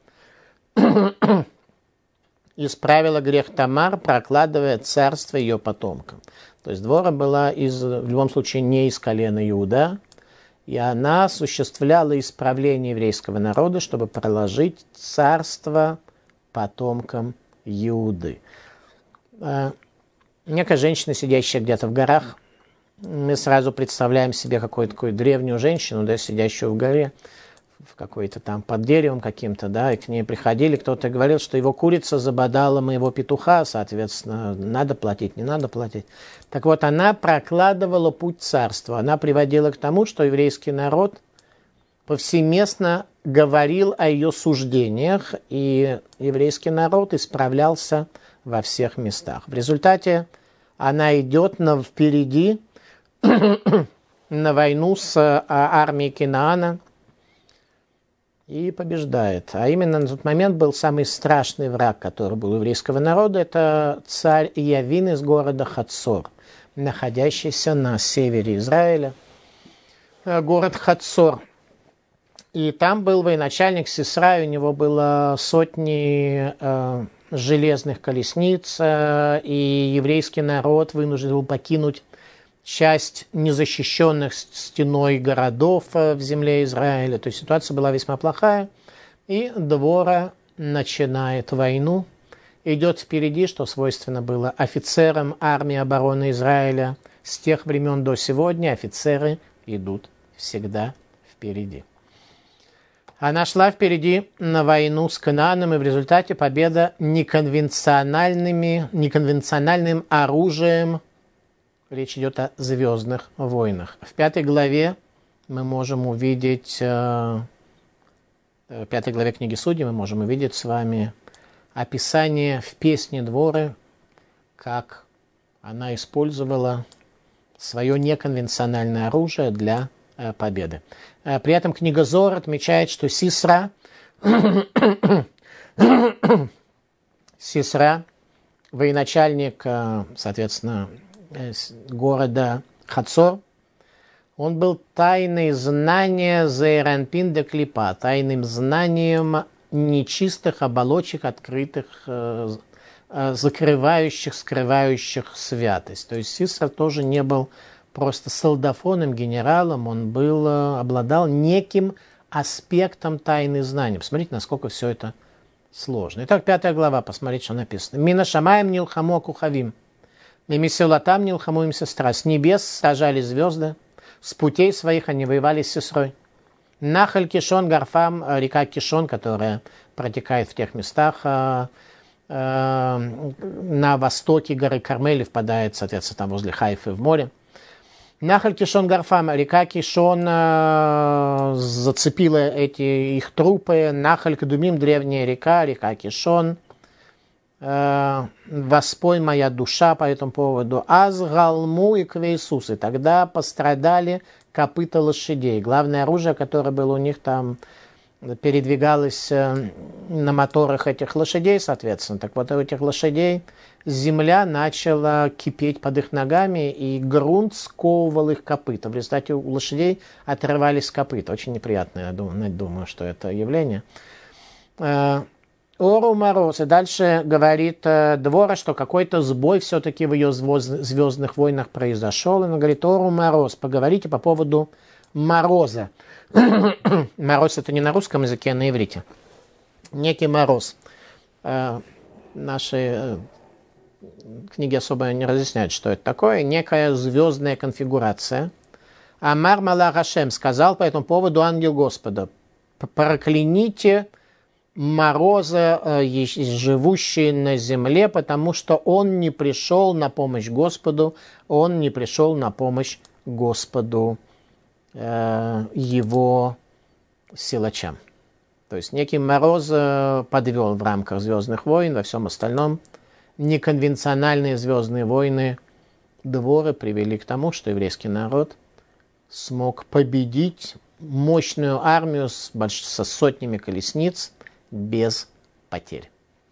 исправила грех Тамар, прокладывая царство ее потомкам. То есть Двора была из, в любом случае не из колена Иуда, и она осуществляла исправление еврейского народа, чтобы проложить царство потомкам Иуды. Некая женщина, сидящая где-то в горах, мы сразу представляем себе какую-то такую древнюю женщину, да, сидящую в горе, в какой-то там под деревом каким-то, да, и к ней приходили, кто-то говорил, что его курица забодала моего петуха, соответственно, надо платить, не надо платить. Так вот, она прокладывала путь царства, она приводила к тому, что еврейский народ повсеместно говорил о ее суждениях, и еврейский народ исправлялся во всех местах. В результате она идет на, впереди на войну с армией Кинаана и побеждает. А именно на тот момент был самый страшный враг, который был у еврейского народа, это царь Явин из города Хацор, находящийся на севере Израиля, город Хацор. И там был военачальник Сисра, у него было сотни э, железных колесниц, э, и еврейский народ вынужден был покинуть часть незащищенных стеной городов в земле Израиля. То есть ситуация была весьма плохая. И Двора начинает войну, идет впереди, что свойственно было офицерам армии обороны Израиля. С тех времен до сегодня офицеры идут всегда впереди. Она шла впереди на войну с Канааном, и в результате победа неконвенциональными, неконвенциональным оружием. Речь идет о звездных войнах. В пятой главе мы можем увидеть, в пятой главе книги Судей мы можем увидеть с вами описание в песне Дворы, как она использовала свое неконвенциональное оружие для победы. При этом книга Зоар отмечает, что Сисра, Сисра, военачальник, соответственно, города Хацор, он был тайной знания Зеиранпин де Клипа, тайным знанием нечистых оболочек, открытых, закрывающих, скрывающих святость. То есть Сисра тоже не был просто солдафоном, генералом, он был, обладал неким аспектом тайны знаний. Посмотрите, насколько все это сложно. Итак, пятая глава, посмотрите, что написано. «Мина шамаем нилхамо кухавим, мимисилатам нилхамо им сестра». С небес сражали звезды, с путей своих они воевали с сестрой. Нахаль Кишон Гарфам, река Кишон, которая протекает в тех местах. На востоке горы Кармели впадает, соответственно, там возле Хайфы в море. Нахаль Кишон Гарфам, река Кишон зацепила эти их трупы. Нахаль Кадумим, древняя река, река Кишон. Воспой моя душа по этому поводу. Аз галму и квейсусы. Тогда пострадали копыта лошадей. Главное оружие, которое было у них там, передвигалось на моторах этих лошадей, соответственно. Так вот, у этих лошадей земля начала кипеть под их ногами, и грунт сковывал их копыта. В результате у лошадей отрывались копыта. Очень неприятно, я думаю, думаю что это явление. Ору Мороз. И дальше говорит Двора, что какой-то сбой все-таки в ее звездных войнах произошел. И он говорит: Ору Мороз, поговорите по поводу мороза. Мороз — это не на русском языке, а на иврите. Некий мороз. Наши книги особо не разъясняют, что это такое. Некая звездная конфигурация. Амар Малах Ашем сказал по этому поводу ангел Господа: прокляните мороза, живущий на земле, потому что он не пришел на помощь Господу, он не пришел на помощь Господу э, его силачам. То есть некий мороз подвел в рамках Звездных войн, во всем остальном неконвенциональные Звездные войны Дворы привели к тому, что еврейский народ смог победить мощную армию с, больш... со сотнями колесниц без потерь.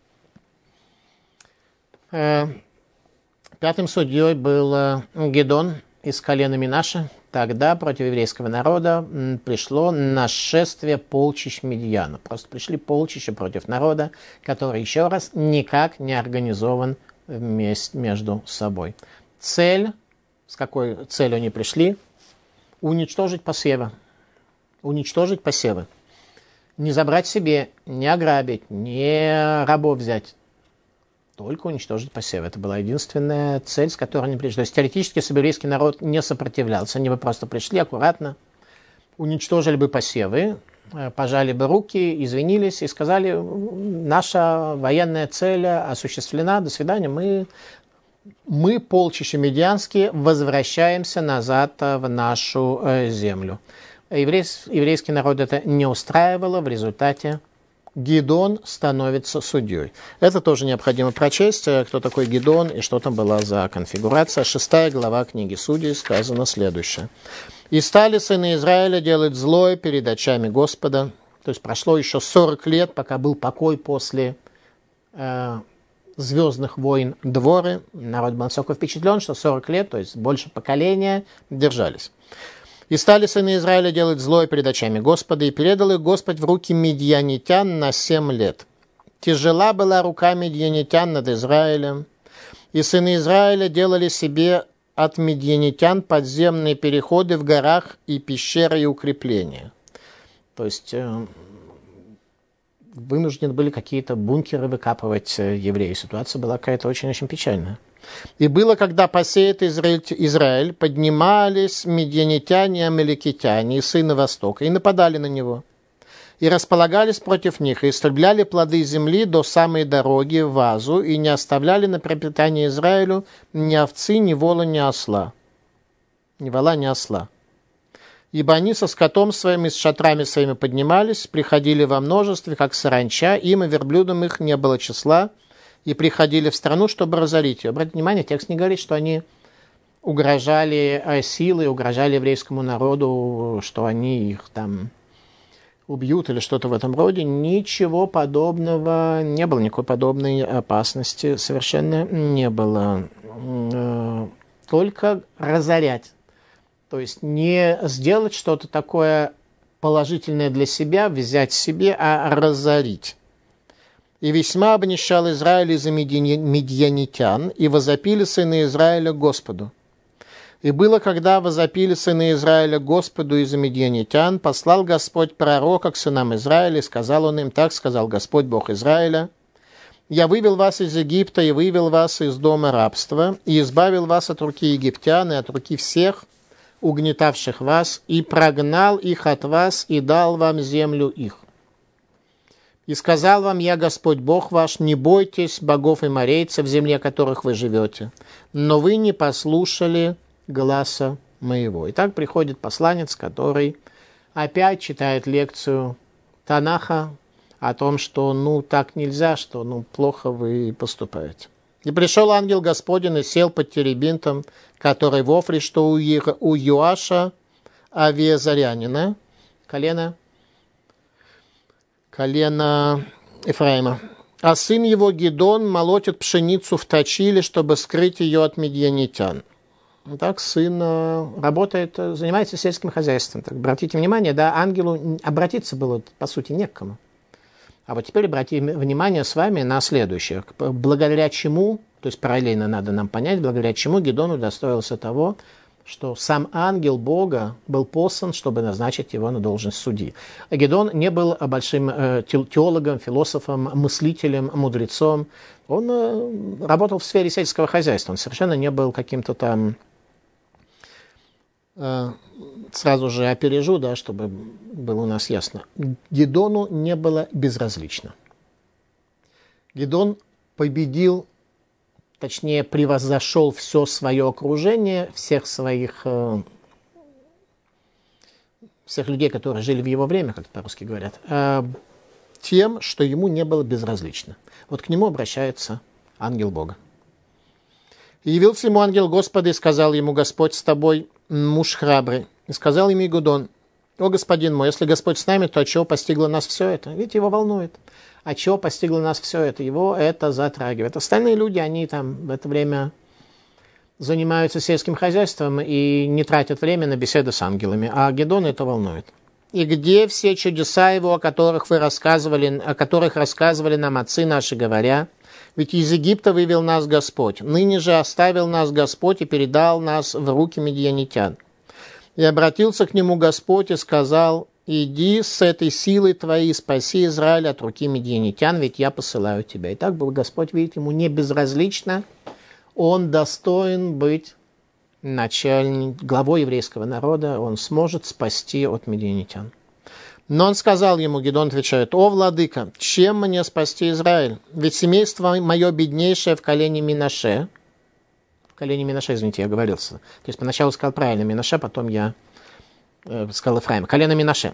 Пятым судьей был Гедон из колена Минаша. Тогда против еврейского народа пришло нашествие полчищ Мидьяна. Просто пришли полчища против народа, который, еще раз, никак не организован вместе между собой. Цель, с какой целью они пришли? Уничтожить посевы. Уничтожить посевы. Не забрать себе, не ограбить, не рабов взять. Только уничтожить посевы. Это была единственная цель, с которой они пришли. То есть теоретически, если бы еврейский народ не сопротивлялся, они бы просто пришли аккуратно, уничтожили бы посевы, пожали бы руки, извинились и сказали: наша военная цель осуществлена, до свидания, мы, мы полчища медианские, возвращаемся назад в нашу землю. Еврейский, еврейский народ это не устраивало, в результате Гедон становится судьей. Это тоже необходимо прочесть, кто такой Гедон и что там была за конфигурация. Шестая глава книги Судей, сказано следующее. «И стали сыны Израиля делать злое перед очами Господа». То есть прошло еще сорок лет, пока был покой после э, Звездных войн Дворы. Народ был настолько впечатлен, что сорок лет, то есть больше поколения, держались. «И стали сыны Израиля делать злое перед очами Господа, и передал их Господь в руки медьянитян на семь лет. Тяжела была рука медьянитян над Израилем, и сыны Израиля делали себе от медьянитян подземные переходы в горах и пещеры и укрепления». То есть э, вынуждены были какие-то бункеры выкапывать евреи. Ситуация была какая-то очень-очень печальная. «И было, когда посеет Израиль, Израиль, поднимались медьянитяне и амалекитяне, и сыны Востока, и нападали на него, и располагались против них, и истребляли плоды земли до самой дороги в Азу, и не оставляли на пропитание Израилю ни овцы, ни вола, ни осла, ни вола, ни осла. Ибо они со скотом своим и с шатрами своими поднимались, приходили во множестве, как саранча, им и верблюдам их не было числа, и приходили в страну, чтобы разорить ее». Обратите внимание, текст не говорит, что они угрожали силой, угрожали еврейскому народу, что они их там убьют или что-то в этом роде. Ничего подобного не было, никакой подобной опасности совершенно не было. Только разорять. То есть не сделать что-то такое положительное для себя, взять себе, а разорить. «И весьма обнищал Израиль из-за медьянитян, и возопили сыны Израиля Господу. И было, когда возопили сыны Израиля Господу из-за медьянитян, послал Господь пророка к сынам Израиля, и сказал он им: так сказал Господь Бог Израиля: я вывел вас из Египта и вывел вас из дома рабства, и избавил вас от руки египтян и от руки всех, угнетавших вас, и прогнал их от вас, и дал вам землю их. И сказал вам я, Господь Бог ваш, не бойтесь богов и морейцев в земле, в которых вы живете, но вы не послушали гласа моего». И так приходит посланец, который опять читает лекцию Танаха о том, что ну так нельзя, что ну плохо вы поступаете. «И пришел ангел Господень и сел под теребинтом, который в Офре, что у, Ир, у Юаша Авиазарянина, колено, колено Ефраима. А сын его Гидон молотит пшеницу в точиле, чтобы скрыть ее от медьянитян». Так сын работает, занимается сельским хозяйством. Так, обратите внимание, да, ангелу обратиться было, по сути, не к кому. А вот теперь обратим внимание с вами на следующее. Благодаря чему, то есть параллельно надо нам понять, благодаря чему Гидон удостоился того, что сам ангел Бога был послан, чтобы назначить его на должность судьи. Гидон не был большим теологом, философом, мыслителем, мудрецом. Он работал в сфере сельского хозяйства. Он совершенно не был каким-то там... Сразу же опережу, да, чтобы было у нас ясно. Гидону не было безразлично. Гидон победил, точнее, превозошел все свое окружение, всех своих, всех людей, которые жили в его время, как по-русски говорят, тем, что ему не было безразлично. Вот к нему обращается ангел Бога. «И явился ему ангел Господа, и сказал ему: Господь с тобой, муж храбрый. И сказал ему Гидон: о, господин мой, если Господь с нами, то от чего постигло нас все это?» Видите, его волнует. От чего постигло нас все это? Его это затрагивает. Остальные люди, они там в это время занимаются сельским хозяйством и не тратят время на беседы с ангелами. А Гидона это волнует. «И где все чудеса его, о которых вы рассказывали, о которых рассказывали нам отцы наши, говоря: ведь из Египта вывел нас Господь, ныне же оставил нас Господь и передал нас в руки медьянитян. И обратился к нему Господь и сказал: иди с этой силой твоей, спаси Израиль от руки медьянитян, ведь я посылаю тебя». И так был Господь, видите, ему не безразлично, он достоин быть начальник, главой еврейского народа, он сможет спасти от медьянитян. Но он сказал ему, Гидон отвечает: о, владыка, чем мне спасти Израиль? Ведь семейство мое беднейшее в колене Минаше. В колене Минаше, извините, я оговорился. То есть поначалу сказал правильно Минаше, потом я э, сказал Ефраим. Колено Минаше.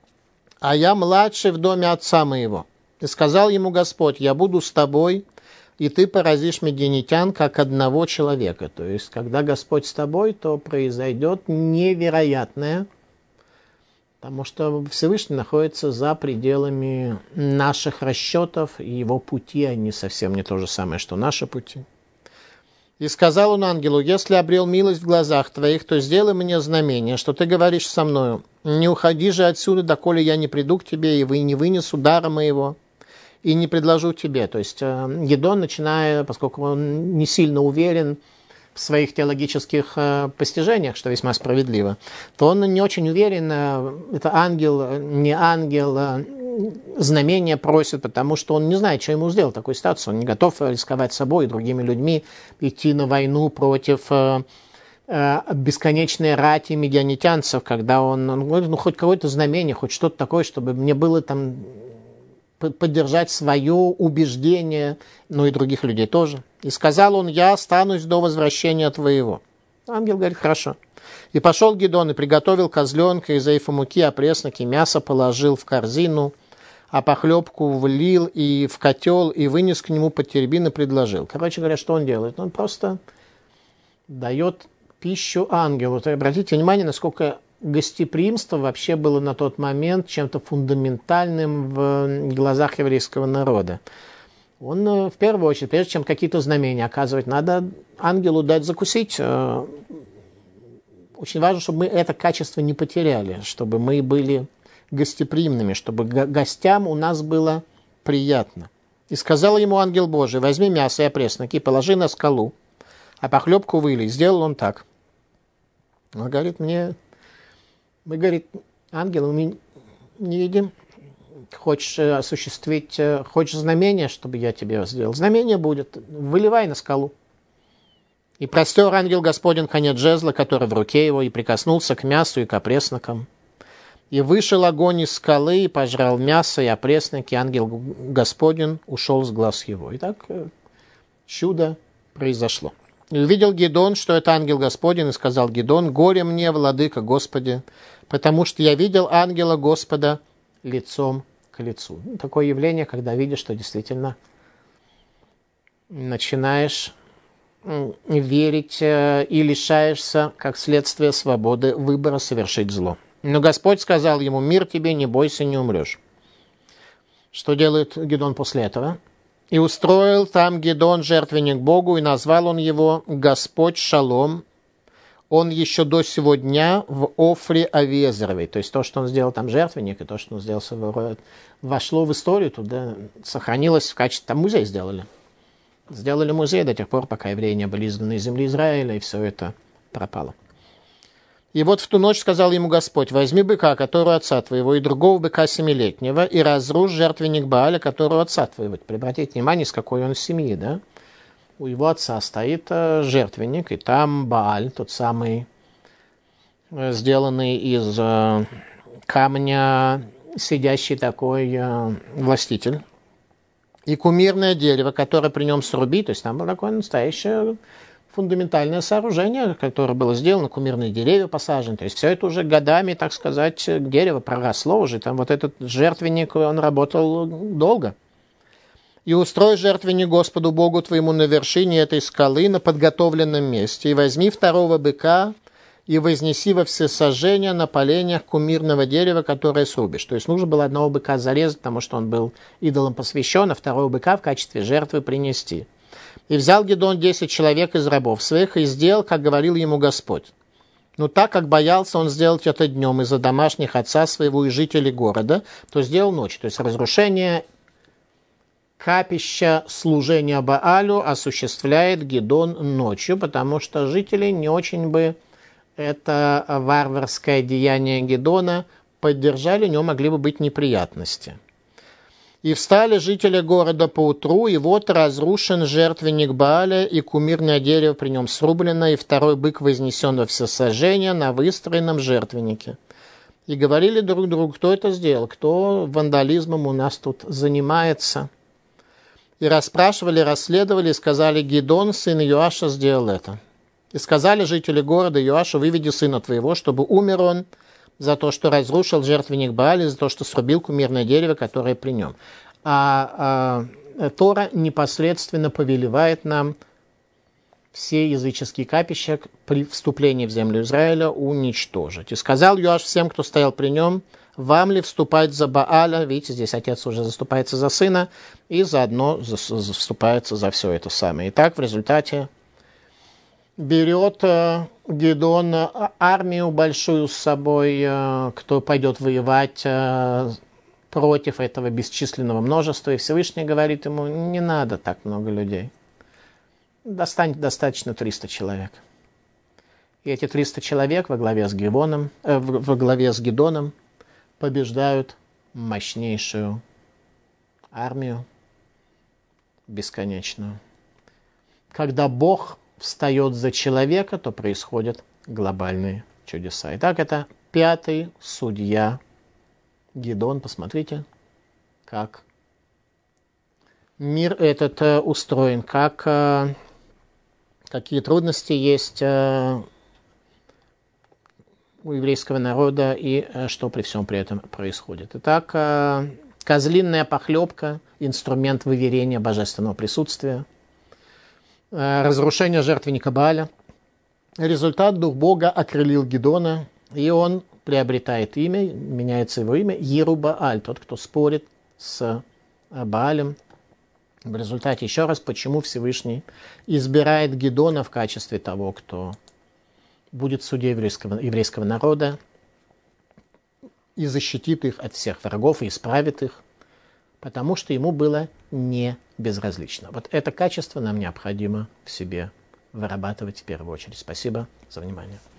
А я младший в доме отца моего. И сказал ему Господь: я буду с тобой, и ты поразишь медьянитян, как одного человека. То есть, когда Господь с тобой, то произойдет невероятное, потому что Всевышний находится за пределами наших расчетов, и его пути, они совсем не то же самое, что наши пути. И сказал он ангелу: если обрел милость в глазах твоих, то сделай мне знамение, что ты говоришь со мною. Не уходи же отсюда, доколе я не приду к тебе, и вы не вынесу дара моего, и не предложу тебе. То есть Гидон, начиная, поскольку он не сильно уверен в своих теологических э, постижениях, что весьма справедливо, то он не очень уверен, э, это ангел, не ангел, э, знамение просит, потому что он не знает, что ему сделать в такой ситуации. Он не готов рисковать собой и другими людьми, идти на войну против э, э, бесконечной рати медианитянцев, когда он, он говорит, ну хоть какое-то знамение, хоть что-то такое, чтобы мне было там поддержать свое убеждение, ну и других людей тоже. И сказал он: я останусь до возвращения твоего. Ангел говорит: хорошо. И пошел Гидон и приготовил козленка из эйфа муки, опреснок и мясо положил в корзину, а похлебку влил и в котел, и вынес к нему под теребин и предложил. Короче говоря, что он делает? Он просто дает пищу ангелу. То обратите внимание, насколько гостеприимство вообще было на тот момент чем-то фундаментальным в глазах еврейского народа. Он, в первую очередь, прежде чем какие-то знамения оказывать, надо ангелу дать закусить. Очень важно, чтобы мы это качество не потеряли, чтобы мы были гостеприимными, чтобы гостям у нас было приятно. И сказал ему ангел Божий: возьми мясо и опреснок и положи на скалу, а похлебку вылей. Сделал он так. Он говорит: мне... Мы, говорит, ангел, мы не видим. Хочешь осуществить, хочешь знамение, чтобы я тебе сделал? Знамение будет. Выливай на скалу. И простер ангел Господень конец жезла, который в руке его, и прикоснулся к мясу и к опреснокам. И вышел огонь из скалы, и пожрал мясо и опресники, ангел Господень ушел с глаз его. И так чудо произошло. И увидел Гедеон, что это ангел Господень, и сказал Гедеон: горе мне, владыка Господи, потому что я видел ангела Господа лицом к лицу. Такое явление, когда видишь, что действительно начинаешь верить и лишаешься, как следствие, свободы выбора совершить зло. Но Господь сказал ему: мир тебе, не бойся, не умрешь. Что делает Гедеон после этого? И устроил там Гедеон жертвенник Богу, и назвал он его Господь Шалом. Он еще до сего дня в Офре Авиезеровой. То есть то, что он сделал там жертвенник, и то, что он сделал, вошло в историю, туда сохранилось в качестве... Там музей сделали. Сделали музей до тех пор, пока евреи не были изгнаны из земли Израиля, и все это пропало. И вот в ту ночь сказал ему Господь: возьми быка, который отца твоего, и другого быка семилетнего, и разрушь жертвенник Бааля, который отца твоего. Обратите внимание, с какой он семьи, да? У его отца стоит жертвенник, и там Бааль, тот самый, сделанный из камня, сидящий такой властитель. И кумирное дерево, которое при нем сруби, то есть там было такое настоящее фундаментальное сооружение, которое было сделано, кумирные деревья посажены. То есть все это уже годами, так сказать, дерево проросло уже. Там вот этот жертвенник, он работал долго. И устрой жертвенник Господу Богу твоему на вершине этой скалы, на подготовленном месте. И возьми второго быка, и вознеси во всесожжение на поленьях кумирного дерева, которое срубишь. То есть нужно было одного быка зарезать, потому что он был идолом посвящен, а второго быка в качестве жертвы принести. И взял Гедеон десять человек из рабов своих, и сделал, как говорил ему Господь. Но так как боялся он сделать это днем из-за домашних отца своего и жителей города, то сделал ночью. То есть разрушение капища служения Баалю осуществляет Гедеон ночью, потому что жители не очень бы это варварское деяние Гедеона поддержали, у него могли бы быть неприятности. И встали жители города поутру, и вот разрушен жертвенник Бааля, и кумирное дерево при нем срублено, и второй бык вознесен во всесожжение на выстроенном жертвеннике. И говорили друг другу: кто это сделал, кто вандализмом у нас тут занимается. И расспрашивали, расследовали, и сказали: Гедеон, сын Йоаша, сделал это. И сказали жители города Йоашу: выведи сына твоего, чтобы умер он за то, что разрушил жертвенник Бааля, за то, что срубил кумирное дерево, которое при нем. А, а Тора непосредственно повелевает нам все языческие капища при вступлении в землю Израиля уничтожить. И сказал Йоаш всем, кто стоял при нем: вам ли вступать за Бааля? Видите, здесь отец уже заступается за сына, и заодно заступается за все это самое. И так в результате берет Гедеон армию большую с собой, кто пойдет воевать против этого бесчисленного множества. И Всевышний говорит ему: не надо так много людей. Достань достаточно триста человек. И эти триста человек во главе с Гедеоном, э, во главе с Гедеоном побеждают мощнейшую армию, бесконечную. Когда Бог встает за человека, то происходят глобальные чудеса. Итак, это пятый судья Гедеон. Посмотрите, как мир этот э, устроен, как, э, какие трудности есть э, у еврейского народа и э, что при всем при этом происходит. Итак, э, козлиная похлебка, инструмент выверения божественного присутствия, разрушение жертвенника Бааля. Результат: Дух Бога окрылил Гедеона, и он приобретает имя, меняется его имя, Ерубааль, тот, кто спорит с Баалем. В результате, еще раз, почему Всевышний избирает Гедеона в качестве того, кто будет судьей еврейского, еврейского народа и защитит их от всех врагов и исправит их, потому что ему было не безразлично. Вот это качество нам необходимо в себе вырабатывать в первую очередь. Спасибо за внимание.